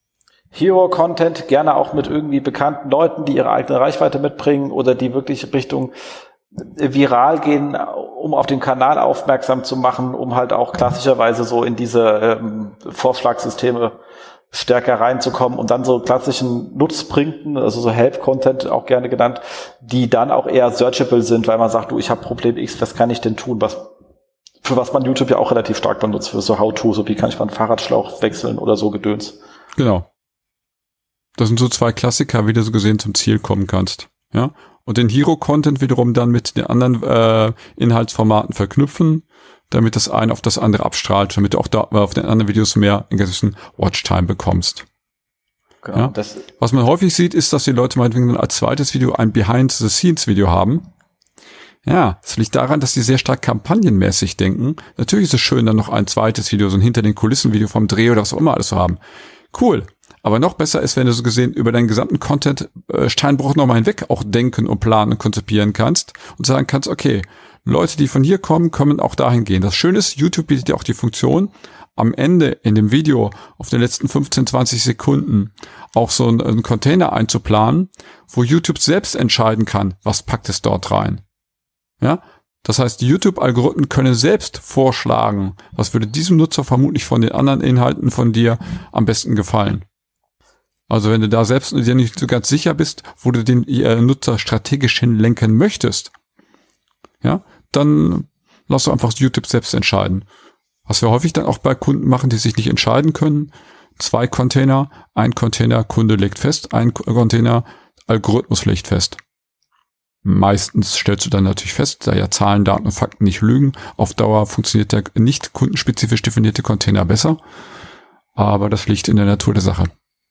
Hero-Content, gerne auch mit irgendwie bekannten Leuten, die ihre eigene Reichweite mitbringen oder die wirklich Richtung viral gehen, um auf den Kanal aufmerksam zu machen, um halt auch klassischerweise so in diese ähm, Vorschlagssysteme stärker reinzukommen und dann so klassischen Nutzbringenden, also so Help-Content auch gerne genannt, die dann auch eher searchable sind, weil man sagt, du, ich habe Problem X, was kann ich denn tun, was für was man YouTube ja auch relativ stark benutzt, für so How-To, so wie kann ich mal einen Fahrradschlauch wechseln oder so Gedöns. Genau. Das sind so zwei Klassiker, wie du so gesehen zum Ziel kommen kannst. Ja. Und den Hero-Content wiederum dann mit den anderen äh, Inhaltsformaten verknüpfen, damit das eine auf das andere abstrahlt, damit du auch da auf den anderen Videos mehr in gewissen Watchtime bekommst. Genau, ja? Das was man häufig sieht, ist, dass die Leute meinetwegen als zweites Video ein Behind-the-Scenes-Video haben. Ja, das liegt daran, dass sie sehr stark kampagnenmäßig denken. Natürlich ist es schön, dann noch ein zweites Video, so ein Hinter-den-Kulissen-Video vom Dreh oder was auch immer alles zu haben. Cool. Aber noch besser ist, wenn du so gesehen über deinen gesamten Content äh, Steinbruch nochmal hinweg auch denken und planen und konzipieren kannst und sagen kannst, okay, Leute, die von hier kommen, können auch dahin gehen. Das Schöne ist, YouTube bietet ja auch die Funktion, am Ende in dem Video auf den letzten fünfzehn, zwanzig Sekunden auch so einen, einen Container einzuplanen, wo YouTube selbst entscheiden kann, was packt es dort rein. Ja, das heißt, die YouTube-Algorithmen können selbst vorschlagen, was würde diesem Nutzer vermutlich von den anderen Inhalten von dir am besten gefallen. Also wenn du da selbst dir nicht so ganz sicher bist, wo du den äh, Nutzer strategisch hinlenken möchtest, ja, dann lass du einfach YouTube selbst entscheiden. Was wir häufig dann auch bei Kunden machen, die sich nicht entscheiden können. Zwei Container, ein Container, Kunde legt fest, ein Container, Algorithmus legt fest. Meistens stellst du dann natürlich fest, da ja Zahlen, Daten und Fakten nicht lügen, auf Dauer funktioniert der nicht kundenspezifisch definierte Container besser, aber das liegt in der Natur der Sache.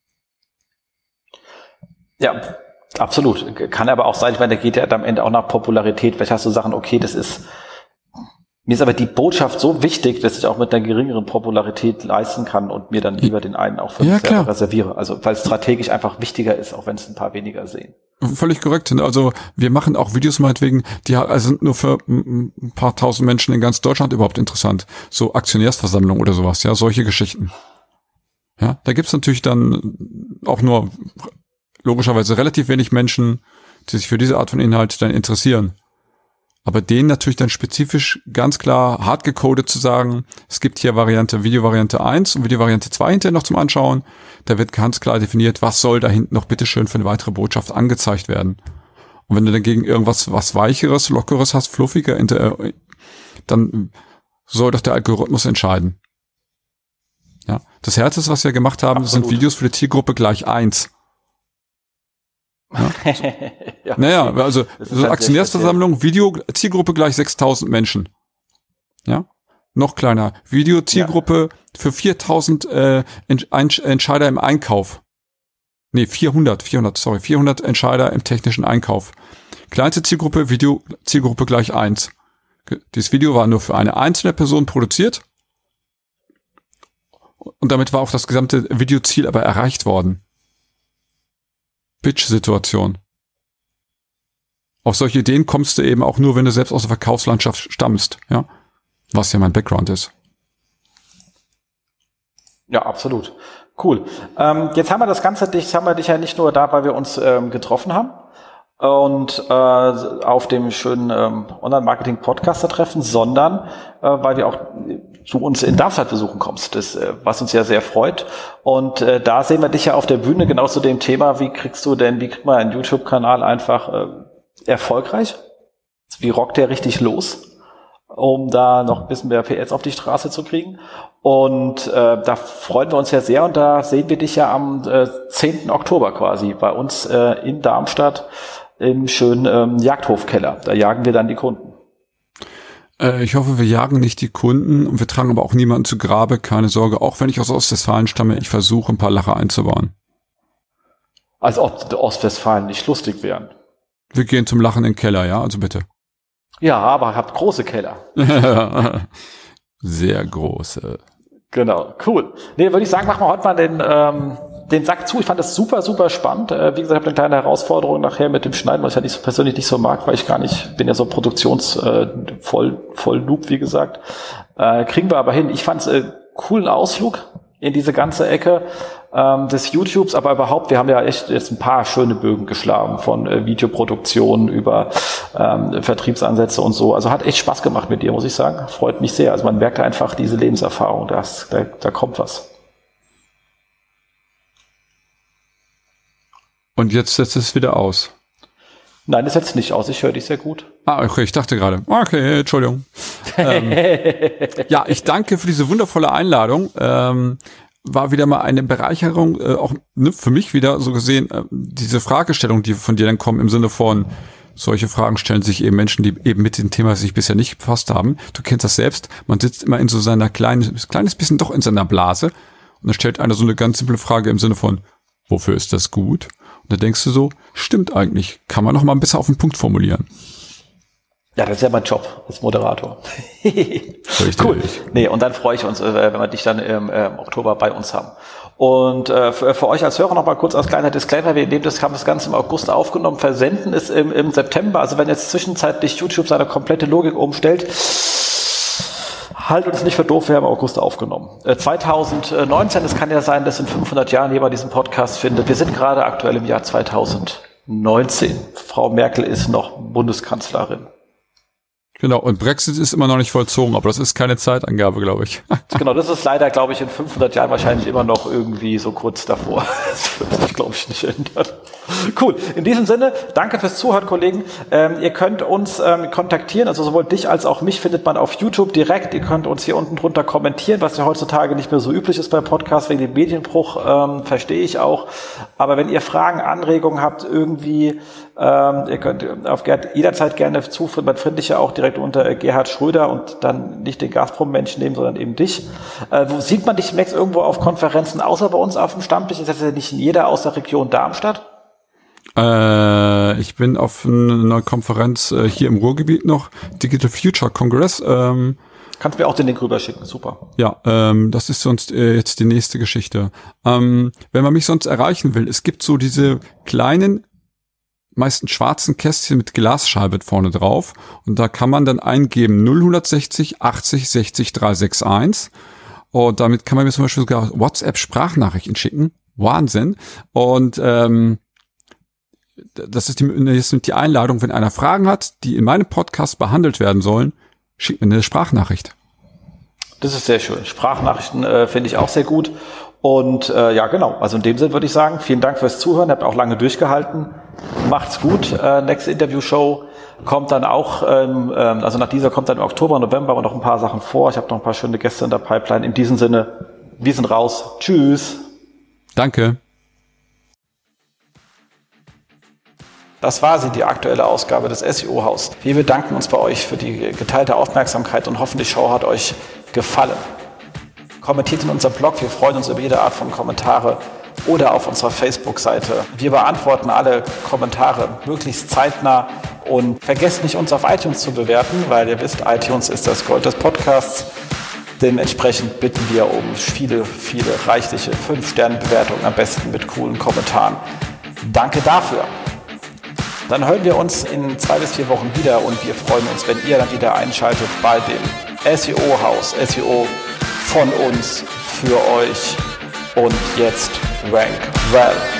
Ja, absolut. Kann aber auch sein, ich meine, da geht ja am Ende auch nach Popularität. Vielleicht hast du Sachen, okay, das ist, mir ist aber die Botschaft so wichtig, dass ich auch mit einer geringeren Popularität leisten kann und mir dann lieber den einen auch für mich ja, selber reserviere. Also, weil es strategisch einfach wichtiger ist, auch wenn es ein paar weniger sehen. Völlig korrekt. Also, wir machen auch Videos meinetwegen, die also sind nur für ein paar tausend Menschen in ganz Deutschland überhaupt interessant. So Aktionärsversammlung oder sowas, ja, solche Geschichten. Ja, da gibt's natürlich dann auch nur logischerweise relativ wenig Menschen, die sich für diese Art von Inhalt dann interessieren. Aber denen natürlich dann spezifisch ganz klar hart gecodet zu sagen, es gibt hier Variante, Videovariante eins und Videovariante zwei hinterher noch zum Anschauen. Da wird ganz klar definiert, was soll da hinten noch bitteschön für eine weitere Botschaft angezeigt werden. Und wenn du dagegen irgendwas, was Weicheres, Lockeres hast, fluffiger, dann soll doch der Algorithmus entscheiden. Ja. Das Härteste, was wir gemacht haben, Absolut. sind Videos für die Zielgruppe gleich eins. Ja. ja, naja, also so halt Aktionärsversammlung, Video, Zielgruppe gleich sechstausend Menschen. Ja, noch kleiner. Video, Zielgruppe ja. für viertausend äh, Entsch- Entscheider im Einkauf. Nee, vierhundert, vierhundert, sorry, vierhundert Entscheider im technischen Einkauf. Kleinste Zielgruppe, Video, Zielgruppe gleich eins. Dieses Video war nur für eine einzelne Person produziert. Und damit war auch das gesamte Videoziel aber erreicht worden. Pitch-Situation. Auf solche Ideen kommst du eben auch nur, wenn du selbst aus der Verkaufslandschaft stammst, ja, was ja mein Background ist. Ja, absolut. Cool. Ähm, jetzt haben wir das Ganze, dich haben wir dich ja nicht nur da, weil wir uns ähm, getroffen haben und äh, auf dem schönen ähm, Online-Marketing-Podcaster-Treffen, sondern äh, weil wir auch zu uns in Darmstadt besuchen kommst, das, äh, was uns ja sehr freut. Und äh, da sehen wir dich ja auf der Bühne genau zu dem Thema, wie kriegst du denn, wie kriegt man einen YouTube-Kanal einfach äh, erfolgreich? Wie rockt der richtig los, um da noch ein bisschen mehr P S auf die Straße zu kriegen? Und äh, da freuen wir uns ja sehr und da sehen wir dich ja am äh, zehnten Oktober quasi bei uns äh, in Darmstadt im schönen ähm, Jagdhofkeller. Da jagen wir dann die Kunden. Äh, ich hoffe, wir jagen nicht die Kunden und wir tragen aber auch niemanden zu Grabe, keine Sorge. Auch wenn ich aus Ostwestfalen stamme, ich versuche ein paar Lacher einzubauen. Als ob die Ostwestfalen nicht lustig wären. Wir gehen zum Lachen in den Keller, ja, also bitte. Ja, aber habt große Keller. Sehr große. Genau, cool. Nee, würde ich sagen, machen wir heute mal den, ähm, den Sack zu. Ich fand das super, super spannend. Äh, wie gesagt, ich habe eine kleine Herausforderung nachher mit dem Schneiden, weil ich ja nicht so persönlich nicht so mag, weil ich gar nicht, bin ja so Produktions äh, voll, voll Noob, wie gesagt. Äh, kriegen wir aber hin. Ich fand es äh, coolen Ausflug. in diese ganze Ecke ähm, des YouTubes, aber überhaupt, wir haben ja echt jetzt ein paar schöne Bögen geschlagen von äh, Videoproduktion über ähm, Vertriebsansätze und so. Also hat echt Spaß gemacht mit dir, muss ich sagen. Freut mich sehr. Also man merkt einfach diese Lebenserfahrung, das, da, da kommt was. Und jetzt setzt es wieder aus. Nein, das setzt nicht aus. Ich höre dich sehr gut. Ah, okay, ich dachte gerade. Okay, Entschuldigung. ähm, ja, ich danke für diese wundervolle Einladung. Ähm, war wieder mal eine Bereicherung, äh, auch ne, für mich wieder so gesehen, äh, diese Fragestellung, die von dir dann kommen, im Sinne von, solche Fragen stellen sich eben Menschen, die eben mit dem Thema sich bisher nicht befasst haben. Du kennst das selbst. Man sitzt immer in so seiner kleinen, kleines bisschen doch in seiner Blase. Und dann stellt einer so eine ganz simple Frage im Sinne von, wofür ist das gut? Und da denkst du so, stimmt eigentlich, kann man noch mal ein bisschen auf den Punkt formulieren. Ja, das ist ja mein Job als Moderator. Richtig. Cool. Nee, und dann freue ich uns, wenn wir dich dann im, im Oktober bei uns haben. Und äh, für, für euch als Hörer noch mal kurz als kleiner Disclaimer, wir nehmen das, haben das Ganze im August aufgenommen, versenden ist im, im September. Also wenn jetzt zwischenzeitlich YouTube seine komplette Logik umstellt, halt uns nicht für doof, wir haben im August aufgenommen. Äh, zwanzig neunzehn, es kann ja sein, dass in fünfhundert Jahren jemand diesen Podcast findet. Wir sind gerade aktuell im Jahr zwanzig neunzehn. Frau Merkel ist noch Bundeskanzlerin. Genau, und Brexit ist immer noch nicht vollzogen, aber das ist keine Zeitangabe, glaube ich. Genau, das ist leider, glaube ich, in fünfhundert Jahren wahrscheinlich immer noch irgendwie so kurz davor. Das wird sich, glaube ich, nicht ändern. Cool. In diesem Sinne, danke fürs Zuhören, Kollegen. Ähm, ihr könnt uns ähm, kontaktieren, also sowohl dich als auch mich findet man auf YouTube direkt. Ihr könnt uns hier unten drunter kommentieren, was ja heutzutage nicht mehr so üblich ist beim Podcast, wegen dem Medienbruch, ähm, verstehe ich auch. Aber wenn ihr Fragen, Anregungen habt, irgendwie, ähm, ihr könnt auf jederzeit gerne zuführen. Man findet dich ja auch direkt unter Gerhard Schröder und dann nicht den Gazprom-Menschen nehmen, sondern eben dich. Äh, wo sieht man dich, Max, irgendwo auf Konferenzen, außer bei uns auf dem Stammtisch? Ist das ja nicht in jeder aus der Region Darmstadt? Äh, ich bin auf einer Konferenz äh, hier im Ruhrgebiet noch, Digital Future Congress. Ähm, Kannst mir auch den Link rüberschicken, super. Ja, ähm, das ist sonst äh, jetzt die nächste Geschichte. Ähm, wenn man mich sonst erreichen will, es gibt so diese kleinen, meistens schwarzen Kästchen mit Glasscheibe vorne drauf und da kann man dann eingeben null sechzig achtzig sechzig dreihundertsechsundsechzig und damit kann man mir zum Beispiel sogar WhatsApp-Sprachnachrichten schicken. Wahnsinn. Und ähm, das ist die, das ist die Einladung, wenn einer Fragen hat, die in meinem Podcast behandelt werden sollen, schickt mir eine Sprachnachricht. Das ist sehr schön. Sprachnachrichten äh, finde ich auch sehr gut. Und äh, ja, genau. Also in dem Sinn würde ich sagen, vielen Dank fürs Zuhören. Ihr habt auch lange durchgehalten. Macht's gut. Äh, nächste Interview-Show kommt dann auch, ähm, also nach dieser kommt dann im Oktober, November aber noch ein paar Sachen vor. Ich habe noch ein paar schöne Gäste in der Pipeline. In diesem Sinne, wir sind raus. Tschüss. Danke. Das war sie, die aktuelle Ausgabe des S E O-Haus. Wir bedanken uns bei euch für die geteilte Aufmerksamkeit und hoffen, die Show hat euch gefallen. Kommentiert in unserem Blog, wir freuen uns über jede Art von Kommentare oder auf unserer Facebook-Seite. Wir beantworten alle Kommentare möglichst zeitnah und vergesst nicht, uns auf iTunes zu bewerten, weil ihr wisst, iTunes ist das Gold des Podcasts. Dementsprechend bitten wir um viele, viele reichliche fünf Sterne Bewertungen, am besten mit coolen Kommentaren. Danke dafür. Dann hören wir uns in zwei bis vier Wochen wieder und wir freuen uns, wenn ihr dann wieder einschaltet bei dem S E O-Haus. S E O von uns, für euch und jetzt Rank Well.